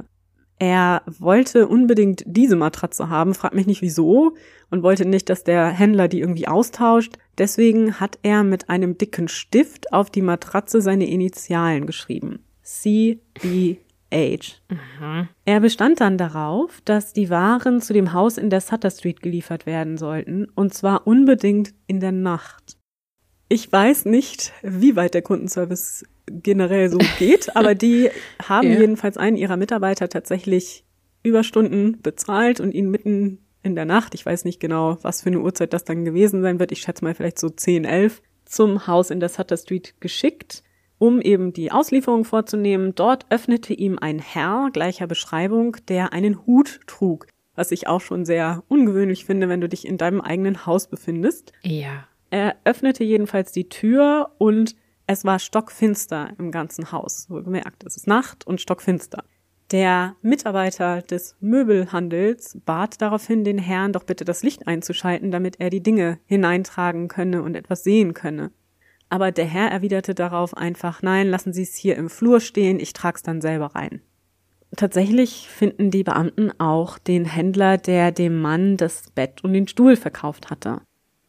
Er wollte unbedingt diese Matratze haben, fragt mich nicht wieso, und wollte nicht, dass der Händler die irgendwie austauscht. Deswegen hat er mit einem dicken Stift auf die Matratze seine Initialen geschrieben. C B H. Mhm. Er bestand dann darauf, dass die Waren zu dem Haus in der Sutter Street geliefert werden sollten, und zwar unbedingt in der Nacht. Ich weiß nicht, wie weit der Kundenservice generell so geht, aber die haben ja. jedenfalls einen ihrer Mitarbeiter tatsächlich Überstunden bezahlt und ihn mitten in der Nacht, ich weiß nicht genau, was für eine Uhrzeit das dann gewesen sein wird, ich schätze mal vielleicht so zehn, elf, zum Haus in der Sutter Street geschickt, um eben die Auslieferung vorzunehmen. Dort öffnete ihm ein Herr gleicher Beschreibung, der einen Hut trug, was ich auch schon sehr ungewöhnlich finde, wenn du dich in deinem eigenen Haus befindest. Ja. Er öffnete jedenfalls die Tür und es war stockfinster im ganzen Haus. Wohlgemerkt, es ist Nacht und stockfinster. Der Mitarbeiter des Möbelhandels bat daraufhin den Herrn, doch bitte das Licht einzuschalten, damit er die Dinge hineintragen könne und etwas sehen könne. Aber der Herr erwiderte darauf einfach, nein, lassen Sie es hier im Flur stehen, ich trag's dann selber rein. Tatsächlich finden die Beamten auch den Händler, der dem Mann das Bett und den Stuhl verkauft hatte.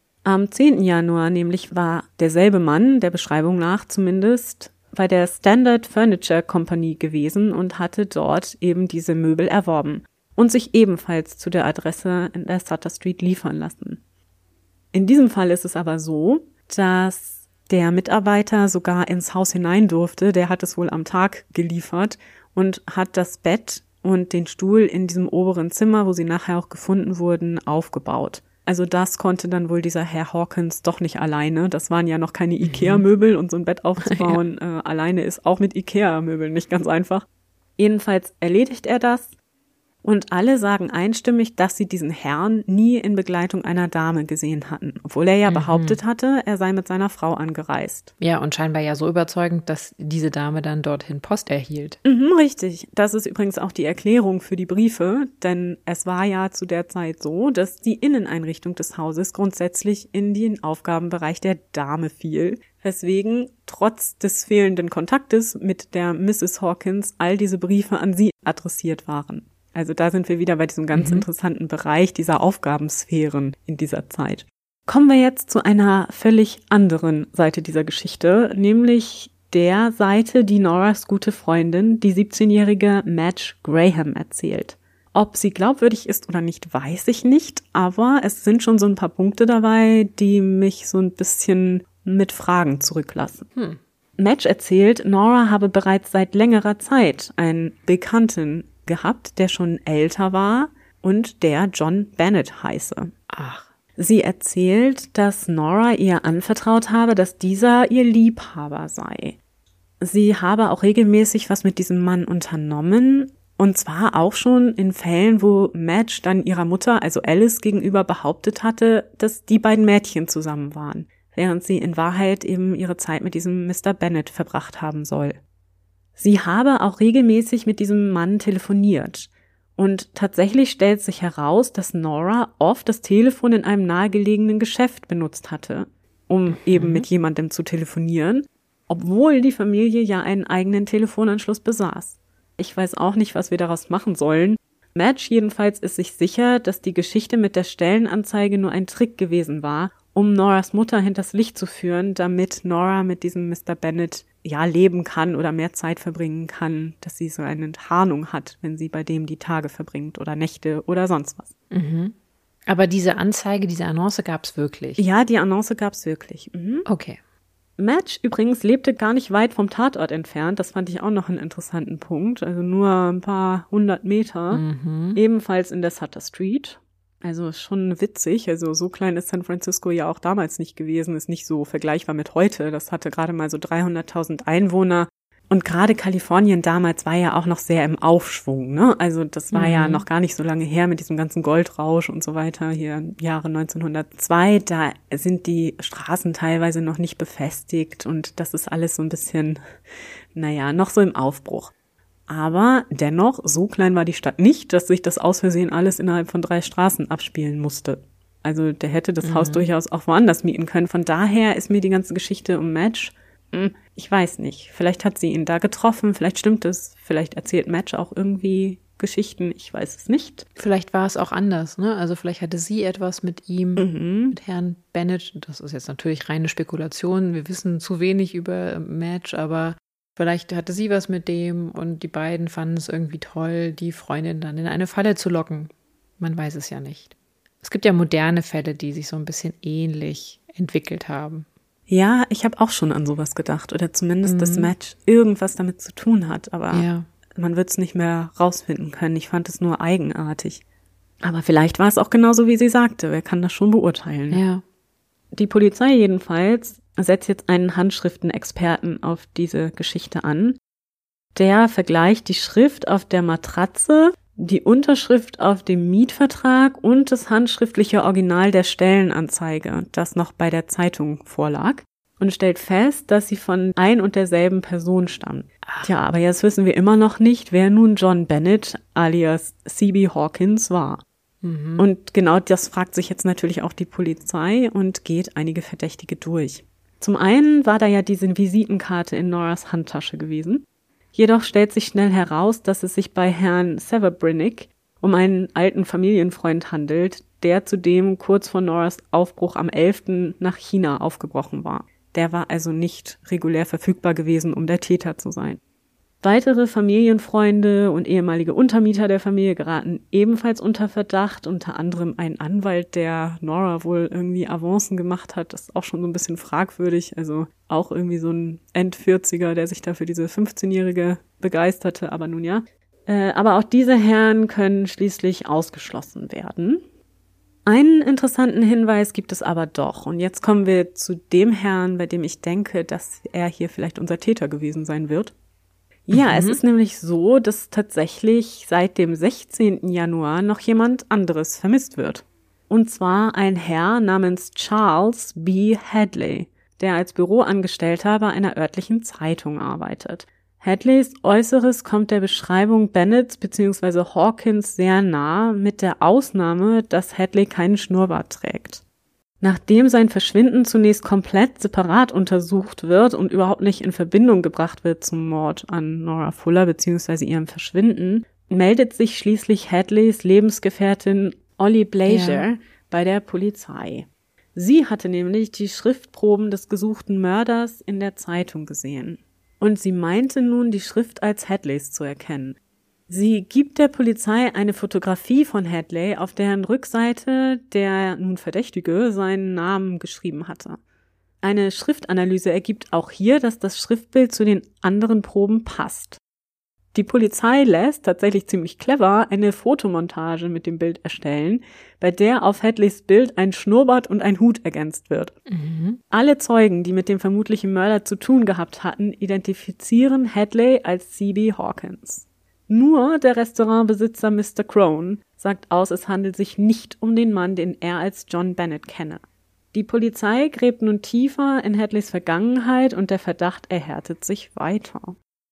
Am zehnten Januar nämlich war derselbe Mann, der Beschreibung nach zumindest, bei der Standard Furniture Company gewesen und hatte dort eben diese Möbel erworben und sich ebenfalls zu der Adresse in der Sutter Street liefern lassen. In diesem Fall ist es aber so, dass der Mitarbeiter sogar ins Haus hinein durfte, der hat es wohl am Tag geliefert und hat das Bett und den Stuhl in diesem oberen Zimmer, wo sie nachher auch gefunden wurden, aufgebaut. Also das konnte dann wohl dieser Herr Hawkins doch nicht alleine. Das waren ja noch keine Ikea-Möbel und so ein Bett aufzubauen ja. äh, alleine ist auch mit Ikea-Möbeln nicht ganz einfach. Jedenfalls erledigt er das. Und alle sagen einstimmig, dass sie diesen Herrn nie in Begleitung einer Dame gesehen hatten, obwohl er ja mhm. behauptet hatte, er sei mit seiner Frau angereist. Ja, und scheinbar ja so überzeugend, dass diese Dame dann dorthin Post erhielt. Mhm, richtig. Das ist übrigens auch die Erklärung für die Briefe, denn es war ja zu der Zeit so, dass die Inneneinrichtung des Hauses grundsätzlich in den Aufgabenbereich der Dame fiel, weswegen trotz des fehlenden Kontaktes mit der Misses Hawkins all diese Briefe an sie adressiert waren. Also da sind wir wieder bei diesem ganz mhm. interessanten Bereich dieser Aufgabensphären in dieser Zeit. Kommen wir jetzt zu einer völlig anderen Seite dieser Geschichte, nämlich der Seite, die Noras gute Freundin, die siebzehnjährige Madge Graham, erzählt. Ob sie glaubwürdig ist oder nicht, weiß ich nicht, aber es sind schon so ein paar Punkte dabei, die mich so ein bisschen mit Fragen zurücklassen. Hm. Madge erzählt, Nora habe bereits seit längerer Zeit einen Bekannten gehabt, der schon älter war und der John Bennett heiße. Ach. Sie erzählt, dass Nora ihr anvertraut habe, dass dieser ihr Liebhaber sei. Sie habe auch regelmäßig was mit diesem Mann unternommen, und zwar auch schon in Fällen, wo Madge dann ihrer Mutter, also Alice, gegenüber behauptet hatte, dass die beiden Mädchen zusammen waren, während sie in Wahrheit eben ihre Zeit mit diesem Mister Bennett verbracht haben soll. Sie habe auch regelmäßig mit diesem Mann telefoniert. Und tatsächlich stellt sich heraus, dass Nora oft das Telefon in einem nahegelegenen Geschäft benutzt hatte, um mhm. eben mit jemandem zu telefonieren, obwohl die Familie ja einen eigenen Telefonanschluss besaß. Ich weiß auch nicht, was wir daraus machen sollen. Madge jedenfalls ist sich sicher, dass die Geschichte mit der Stellenanzeige nur ein Trick gewesen war, um Noras Mutter hinters Licht zu führen, damit Nora mit diesem Mister Bennett ja leben kann oder mehr Zeit verbringen kann, dass sie so eine Tarnung hat, wenn sie bei dem die Tage verbringt oder Nächte oder sonst was. Mhm. Aber diese Anzeige, diese Annonce gab es wirklich? Ja, die Annonce gab es wirklich. Mhm. Okay. Madge übrigens lebte gar nicht weit vom Tatort entfernt. Das fand ich auch noch einen interessanten Punkt. Also nur ein paar hundert Meter. Mhm. Ebenfalls in der Sutter Street. Also schon witzig. Also so klein ist San Francisco ja auch damals nicht gewesen. Ist nicht so vergleichbar mit heute. Das hatte gerade mal so dreihunderttausend Einwohner. Und gerade Kalifornien damals war ja auch noch sehr im Aufschwung, ne? Also das war mhm. ja noch gar nicht so lange her mit diesem ganzen Goldrausch und so weiter, hier im Jahre neunzehnhundertzwei. Da sind die Straßen teilweise noch nicht befestigt und das ist alles so ein bisschen, naja, noch so im Aufbruch. Aber dennoch, so klein war die Stadt nicht, dass sich das aus Versehen alles innerhalb von drei Straßen abspielen musste. Also der hätte das mhm. Haus durchaus auch woanders mieten können. Von daher ist mir die ganze Geschichte um Madge, ich weiß nicht. Vielleicht hat sie ihn da getroffen, vielleicht stimmt es, vielleicht erzählt Madge auch irgendwie Geschichten, ich weiß es nicht. Vielleicht war es auch anders, ne? Also vielleicht hatte sie etwas mit ihm, mhm. mit Herrn Bennett. Das ist jetzt natürlich reine Spekulation. Wir wissen zu wenig über Madge, aber vielleicht hatte sie was mit dem und die beiden fanden es irgendwie toll, die Freundin dann in eine Falle zu locken. Man weiß es ja nicht. Es gibt ja moderne Fälle, die sich so ein bisschen ähnlich entwickelt haben. Ja, ich habe auch schon an sowas gedacht. Oder zumindest, mhm. dass Madge irgendwas damit zu tun hat. Aber ja. man wird es nicht mehr rausfinden können. Ich fand es nur eigenartig. Aber vielleicht war es auch genauso, wie sie sagte. Wer kann das schon beurteilen? Ja. Die Polizei jedenfalls setzt jetzt einen Handschriftenexperten auf diese Geschichte an. Der vergleicht die Schrift auf der Matratze, die Unterschrift auf dem Mietvertrag und das handschriftliche Original der Stellenanzeige, das noch bei der Zeitung vorlag, und stellt fest, dass sie von ein und derselben Person stammen. Tja, aber jetzt wissen wir immer noch nicht, wer nun John Bennett alias C B Hawkins war. Mhm. Und genau das fragt sich jetzt natürlich auch die Polizei und geht einige Verdächtige durch. Zum einen war da ja diese Visitenkarte in Noras Handtasche gewesen. Jedoch stellt sich schnell heraus, dass es sich bei Herrn Severbrinnick um einen alten Familienfreund handelt, der zudem kurz vor Noras Aufbruch am elften nach China aufgebrochen war. Der war also nicht regulär verfügbar gewesen, um der Täter zu sein. Weitere Familienfreunde und ehemalige Untermieter der Familie geraten ebenfalls unter Verdacht, unter anderem ein Anwalt, der Nora wohl irgendwie Avancen gemacht hat. Das ist auch schon so ein bisschen fragwürdig, also auch irgendwie so ein End-vierziger, der sich da für diese fünfzehnjährige begeisterte, aber nun ja. Äh, aber auch diese Herren können schließlich ausgeschlossen werden. Einen interessanten Hinweis gibt es aber doch. Und jetzt kommen wir zu dem Herrn, bei dem ich denke, dass er hier vielleicht unser Täter gewesen sein wird. Ja, mhm. Es ist nämlich so, dass tatsächlich seit dem sechzehnten Januar noch jemand anderes vermisst wird. Und zwar ein Herr namens Charles B. Hadley, der als Büroangestellter bei einer örtlichen Zeitung arbeitet. Hadleys Äußeres kommt der Beschreibung Bennetts bzw. Hawkins sehr nah, mit der Ausnahme, dass Hadley keinen Schnurrbart trägt. Nachdem sein Verschwinden zunächst komplett separat untersucht wird und überhaupt nicht in Verbindung gebracht wird zum Mord an Nora Fuller bzw. ihrem Verschwinden, meldet sich schließlich Hadleys Lebensgefährtin Ollie Blazer ja. bei der Polizei. Sie hatte nämlich die Schriftproben des gesuchten Mörders in der Zeitung gesehen. Und sie meinte nun, die Schrift als Hadleys zu erkennen. Sie gibt der Polizei eine Fotografie von Hadley, auf deren Rückseite der nun Verdächtige seinen Namen geschrieben hatte. Eine Schriftanalyse ergibt auch hier, dass das Schriftbild zu den anderen Proben passt. Die Polizei lässt, tatsächlich ziemlich clever, eine Fotomontage mit dem Bild erstellen, bei der auf Hadleys Bild ein Schnurrbart und ein Hut ergänzt wird. Mhm. Alle Zeugen, die mit dem vermutlichen Mörder zu tun gehabt hatten, identifizieren Hadley als C B Hawkins. Nur der Restaurantbesitzer Mister Crone sagt aus, es handelt sich nicht um den Mann, den er als John Bennett kenne. Die Polizei gräbt nun tiefer in Hadleys Vergangenheit und der Verdacht erhärtet sich weiter.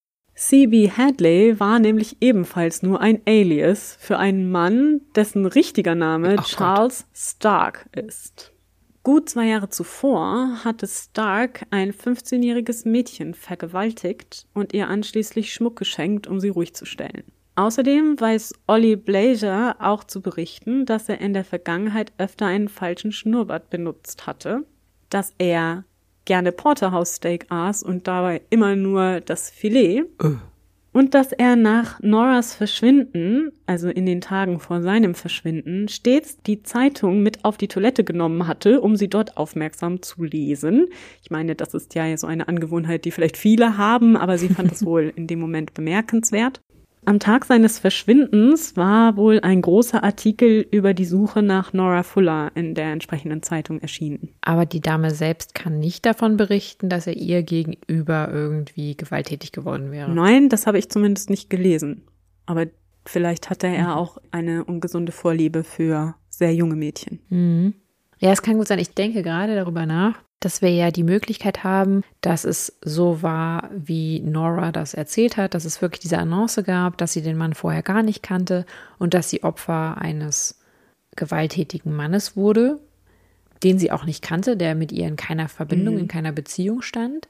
C B Hadley war nämlich ebenfalls nur ein Alias für einen Mann, dessen richtiger Name Ach Charles Gott. Stark ist. Gut zwei Jahre zuvor hatte Stark ein fünfzehnjähriges Mädchen vergewaltigt und ihr anschließend Schmuck geschenkt, um sie ruhig zu stellen. Außerdem weiß Ollie Blazer auch zu berichten, dass er in der Vergangenheit öfter einen falschen Schnurrbart benutzt hatte, dass er gerne Porterhouse Steak aß und dabei immer nur das Filet. Uh. Und dass er nach Noras Verschwinden, also in den Tagen vor seinem Verschwinden, stets die Zeitung mit auf die Toilette genommen hatte, um sie dort aufmerksam zu lesen. Ich meine, das ist ja so eine Angewohnheit, die vielleicht viele haben, aber sie fand es wohl in dem Moment bemerkenswert. Am Tag seines Verschwindens war wohl ein großer Artikel über die Suche nach Nora Fuller in der entsprechenden Zeitung erschienen. Aber die Dame selbst kann nicht davon berichten, dass er ihr gegenüber irgendwie gewalttätig geworden wäre. Nein, das habe ich zumindest nicht gelesen. Aber vielleicht hatte er auch eine ungesunde Vorliebe für sehr junge Mädchen. Mhm. Ja, es kann gut sein. Ich denke gerade darüber nach, dass wir ja die Möglichkeit haben, dass es so war, wie Nora das erzählt hat, dass es wirklich diese Annonce gab, dass sie den Mann vorher gar nicht kannte und dass sie Opfer eines gewalttätigen Mannes wurde, den sie auch nicht kannte, der mit ihr in keiner Verbindung, mhm. in keiner Beziehung stand.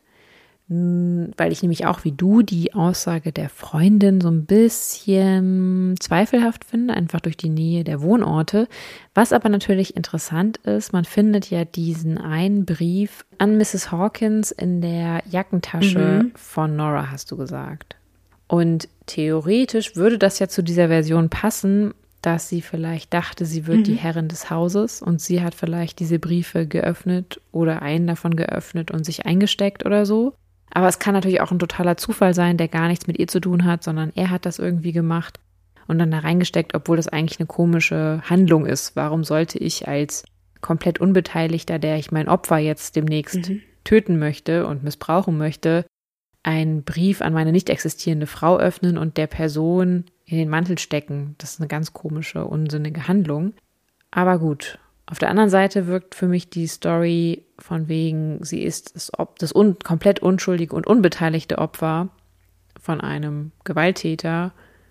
Weil ich nämlich auch wie du die Aussage der Freundin so ein bisschen zweifelhaft finde, einfach durch die Nähe der Wohnorte. Was aber natürlich interessant ist, man findet ja diesen einen Brief an Misses Hawkins in der Jackentasche mhm. von Nora, hast du gesagt. Und theoretisch würde das ja zu dieser Version passen, dass sie vielleicht dachte, sie wird mhm. die Herrin des Hauses und sie hat vielleicht diese Briefe geöffnet oder einen davon geöffnet und sich eingesteckt oder so. Aber es kann natürlich auch ein totaler Zufall sein, der gar nichts mit ihr zu tun hat, sondern er hat das irgendwie gemacht und dann da reingesteckt, obwohl das eigentlich eine komische Handlung ist. Warum sollte ich als komplett Unbeteiligter, der ich mein Opfer jetzt demnächst mhm. töten möchte und missbrauchen möchte, einen Brief an meine nicht existierende Frau öffnen und der Person in den Mantel stecken? Das ist eine ganz komische, unsinnige Handlung. Aber gut. Auf der anderen Seite wirkt für mich die Story von wegen, sie ist das, das un, komplett unschuldige und unbeteiligte Opfer von einem Gewalttäter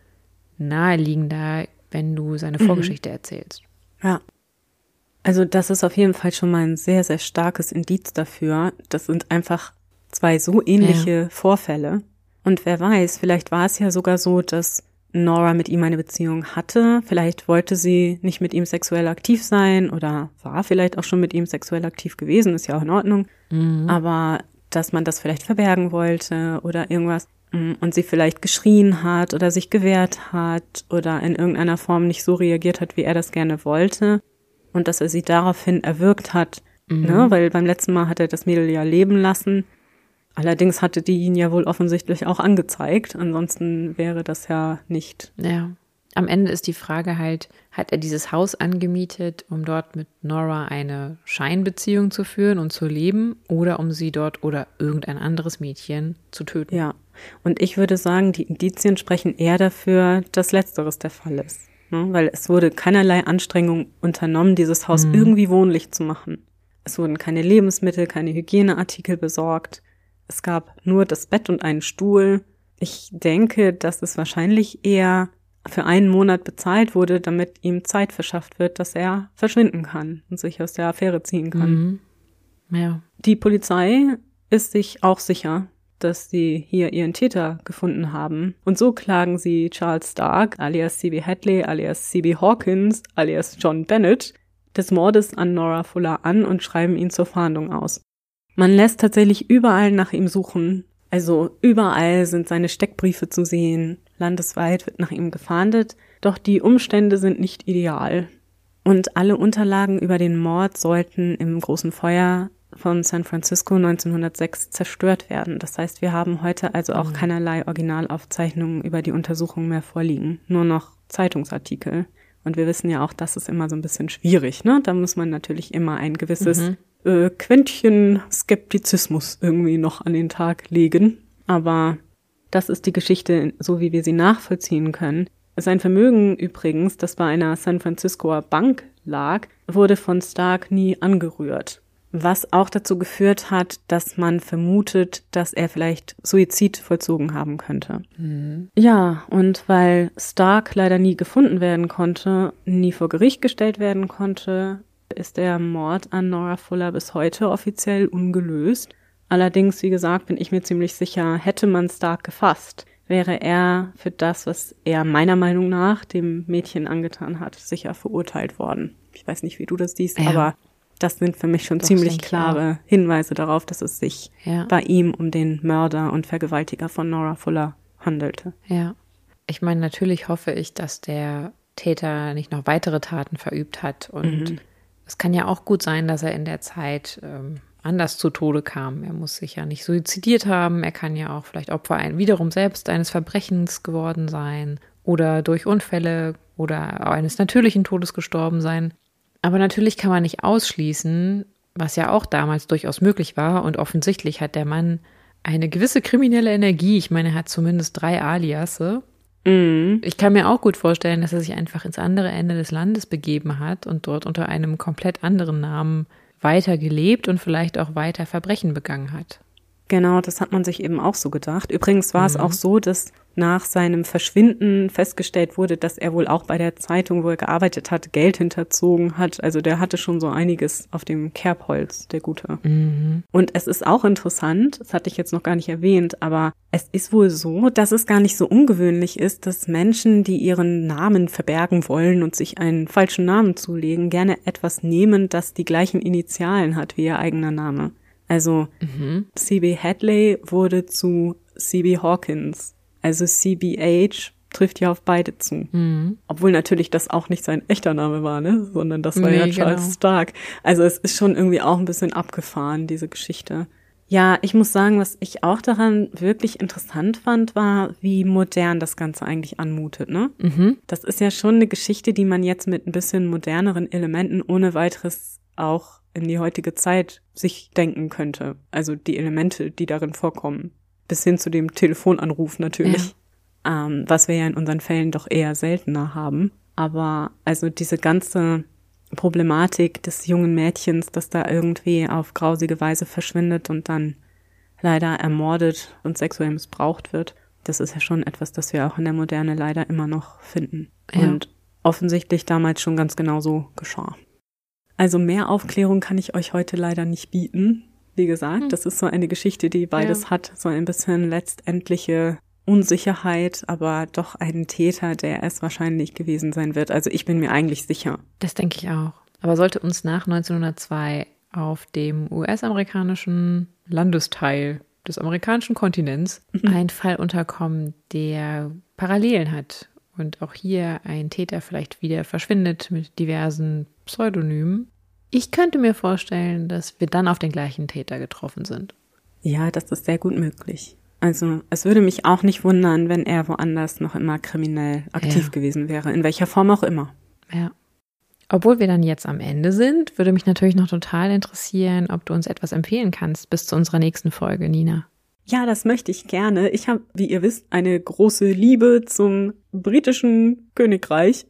naheliegender, wenn du seine Vorgeschichte mhm. erzählst. Ja. Also das ist auf jeden Fall schon mal ein sehr, sehr starkes Indiz dafür. Das sind einfach zwei so ähnliche ja. Vorfälle. Und wer weiß, vielleicht war es ja sogar so, dass Nora mit ihm eine Beziehung hatte. Vielleicht wollte sie nicht mit ihm sexuell aktiv sein oder war vielleicht auch schon mit ihm sexuell aktiv gewesen, ist ja auch in Ordnung. Mhm. Aber dass man das vielleicht verbergen wollte oder irgendwas und sie vielleicht geschrien hat oder sich gewehrt hat oder in irgendeiner Form nicht so reagiert hat, wie er das gerne wollte und dass er sie daraufhin erwürgt hat, mhm. ne? Weil beim letzten Mal hat er das Mädel ja leben lassen. Allerdings hatte die ihn ja wohl offensichtlich auch angezeigt. Ansonsten wäre das ja nicht. Ja, am Ende ist die Frage halt, hat er dieses Haus angemietet, um dort mit Nora eine Scheinbeziehung zu führen und zu leben oder um sie dort oder irgendein anderes Mädchen zu töten? Ja, und ich würde sagen, die Indizien sprechen eher dafür, dass Letzteres der Fall ist. Ne? Weil es wurde keinerlei Anstrengung unternommen, dieses Haus mhm. irgendwie wohnlich zu machen. Es wurden keine Lebensmittel, keine Hygieneartikel besorgt. Es gab nur das Bett und einen Stuhl. Ich denke, dass es wahrscheinlich eher für einen Monat bezahlt wurde, damit ihm Zeit verschafft wird, dass er verschwinden kann und sich aus der Affäre ziehen kann. Mhm. Ja. Die Polizei ist sich auch sicher, dass sie hier ihren Täter gefunden haben. Und so klagen sie Charles Stark, alias C B Hadley, alias C B Hawkins, alias John Bennett, des Mordes an Nora Fuller an und schreiben ihn zur Fahndung aus. Man lässt tatsächlich überall nach ihm suchen. Also überall sind seine Steckbriefe zu sehen. Landesweit wird nach ihm gefahndet. Doch die Umstände sind nicht ideal. Und alle Unterlagen über den Mord sollten im großen Feuer von San Francisco neunzehnhundertsechs zerstört werden. Das heißt, wir haben heute also auch keinerlei Originalaufzeichnungen über die Untersuchung mehr vorliegen. Nur noch Zeitungsartikel. Und wir wissen ja auch, das ist immer so ein bisschen schwierig, ne? Da muss man natürlich immer ein gewisses mhm. Äh, Quäntchen Skeptizismus irgendwie noch an den Tag legen. Aber das ist die Geschichte, so wie wir sie nachvollziehen können. Sein Vermögen übrigens, das bei einer San Franciscoer Bank lag, wurde von Stark nie angerührt. Was auch dazu geführt hat, dass man vermutet, dass er vielleicht Suizid vollzogen haben könnte. Mhm. Ja, und weil Stark leider nie gefunden werden konnte, nie vor Gericht gestellt werden konnte, ist der Mord an Nora Fuller bis heute offiziell ungelöst. Allerdings, wie gesagt, bin ich mir ziemlich sicher, hätte man Stark gefasst, wäre er für das, was er meiner Meinung nach dem Mädchen angetan hat, sicher verurteilt worden. Ich weiß nicht, wie du das siehst, ja. aber das sind für mich schon Doch, ziemlich klare Hinweise darauf, dass es sich ja. bei ihm um den Mörder und Vergewaltiger von Nora Fuller handelte. Ja. Ich meine, natürlich hoffe ich, dass der Täter nicht noch weitere Taten verübt hat. Und mhm. es kann ja auch gut sein, dass er in der Zeit ähm, anders zu Tode kam. Er muss sich ja nicht suizidiert haben. Er kann ja auch vielleicht Opfer ein, wiederum selbst eines Verbrechens geworden sein oder durch Unfälle oder eines natürlichen Todes gestorben sein. Aber natürlich kann man nicht ausschließen, was ja auch damals durchaus möglich war. Und offensichtlich hat der Mann eine gewisse kriminelle Energie. Ich meine, er hat zumindest drei Aliasse. Mhm. Ich kann mir auch gut vorstellen, dass er sich einfach ins andere Ende des Landes begeben hat und dort unter einem komplett anderen Namen weiter gelebt und vielleicht auch weiter Verbrechen begangen hat. Genau, das hat man sich eben auch so gedacht. Übrigens war mhm. es auch so, dass nach seinem Verschwinden festgestellt wurde, dass er wohl auch bei der Zeitung, wo er gearbeitet hat, Geld hinterzogen hat. Also der hatte schon so einiges auf dem Kerbholz, der Gute. Mhm. Und es ist auch interessant, das hatte ich jetzt noch gar nicht erwähnt, aber es ist wohl so, dass es gar nicht so ungewöhnlich ist, dass Menschen, die ihren Namen verbergen wollen und sich einen falschen Namen zulegen, gerne etwas nehmen, das die gleichen Initialen hat wie ihr eigener Name. Also mhm. C B Hadley wurde zu C B Hawkins. Also C B H trifft ja auf beide zu. Mhm. Obwohl natürlich das auch nicht sein echter Name war, ne? Sondern das war nee, ja Charles genau. Stark. Also es ist schon irgendwie auch ein bisschen abgefahren, diese Geschichte. Ja, ich muss sagen, was ich auch daran wirklich interessant fand, war, wie modern das Ganze eigentlich anmutet, ne? Mhm. Das ist ja schon eine Geschichte, die man jetzt mit ein bisschen moderneren Elementen ohne weiteres auch in die heutige Zeit sich denken könnte. Also die Elemente, die darin vorkommen. Bis hin zu dem Telefonanruf natürlich. Ja. Ähm, was wir ja in unseren Fällen doch eher seltener haben. Aber also diese ganze Problematik des jungen Mädchens, das da irgendwie auf grausige Weise verschwindet und dann leider ermordet und sexuell missbraucht wird, das ist ja schon etwas, das wir auch in der Moderne leider immer noch finden. Ja. Und offensichtlich damals schon ganz genauso geschah. Also mehr Aufklärung kann ich euch heute leider nicht bieten. Wie gesagt, hm. das ist so eine Geschichte, die beides ja. hat. So ein bisschen letztendliche Unsicherheit, aber doch einen Täter, der es wahrscheinlich gewesen sein wird. Also ich bin mir eigentlich sicher. Das denke ich auch. Aber sollte uns nach neunzehnhundertzwei auf dem U S-amerikanischen Landesteil des amerikanischen Kontinents mhm. ein Fall unterkommen, der Parallelen hat und auch hier ein Täter vielleicht wieder verschwindet mit diversen Pseudonymen. Ich könnte mir vorstellen, dass wir dann auf den gleichen Täter getroffen sind. Ja, das ist sehr gut möglich. Also es würde mich auch nicht wundern, wenn er woanders noch immer kriminell aktiv ja. gewesen wäre, in welcher Form auch immer. Ja. Obwohl wir dann jetzt am Ende sind, würde mich natürlich noch total interessieren, ob du uns etwas empfehlen kannst bis zu unserer nächsten Folge, Nina. Ja, das möchte ich gerne. Ich habe, wie ihr wisst, eine große Liebe zum britischen Königreich.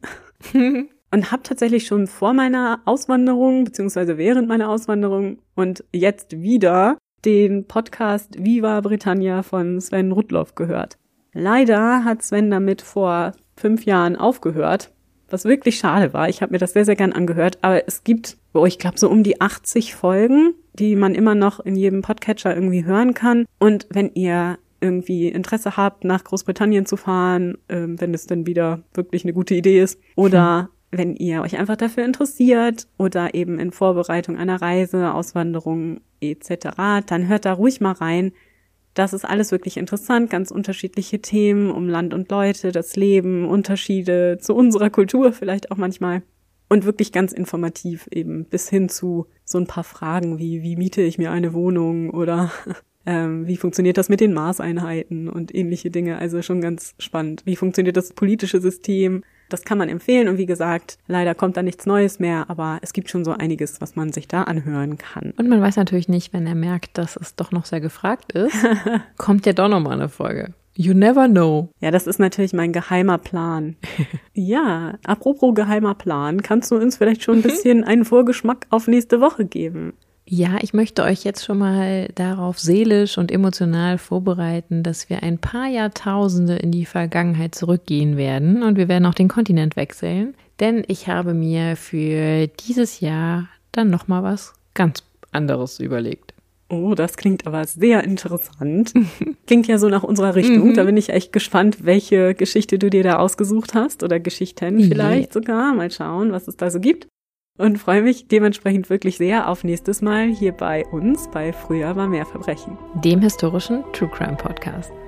Und habe tatsächlich schon vor meiner Auswanderung, beziehungsweise während meiner Auswanderung und jetzt wieder den Podcast Viva Britannia von Sven Rudloff gehört. Leider hat Sven damit vor fünf Jahren aufgehört, was wirklich schade war. Ich habe mir das sehr, sehr gern angehört, aber es gibt, oh, ich glaube so um die achtzig Folgen, die man immer noch in jedem Podcatcher irgendwie hören kann. Und wenn ihr irgendwie Interesse habt, nach Großbritannien zu fahren, äh, wenn es denn wieder wirklich eine gute Idee ist, oder hm. wenn ihr euch einfach dafür interessiert oder eben in Vorbereitung einer Reise, Auswanderung et cetera, dann hört da ruhig mal rein. Das ist alles wirklich interessant, ganz unterschiedliche Themen um Land und Leute, das Leben, Unterschiede zu unserer Kultur vielleicht auch manchmal und wirklich ganz informativ eben bis hin zu so ein paar Fragen wie, wie miete ich mir eine Wohnung oder ähm, wie funktioniert das mit den Maßeinheiten und ähnliche Dinge, also schon ganz spannend. Wie funktioniert das politische System? Das kann man empfehlen und wie gesagt, leider kommt da nichts Neues mehr, aber es gibt schon so einiges, was man sich da anhören kann. Und man weiß natürlich nicht, wenn er merkt, dass es doch noch sehr gefragt ist, kommt ja doch nochmal eine Folge. You never know. Ja, das ist natürlich mein geheimer Plan. Ja, apropos geheimer Plan, kannst du uns vielleicht schon ein bisschen einen Vorgeschmack auf nächste Woche geben? Ja, ich möchte euch jetzt schon mal darauf seelisch und emotional vorbereiten, dass wir ein paar Jahrtausende in die Vergangenheit zurückgehen werden und wir werden auch den Kontinent wechseln, denn ich habe mir für dieses Jahr dann nochmal was ganz anderes überlegt. Oh, das klingt aber sehr interessant. Klingt ja so nach unserer Richtung. Mhm. Da bin ich echt gespannt, welche Geschichte du dir da ausgesucht hast oder Geschichten vielleicht yeah. sogar. Mal schauen, was es da so gibt. Und freue mich dementsprechend wirklich sehr auf nächstes Mal hier bei uns bei Früher war mehr Verbrechen. Dem historischen True Crime Podcast.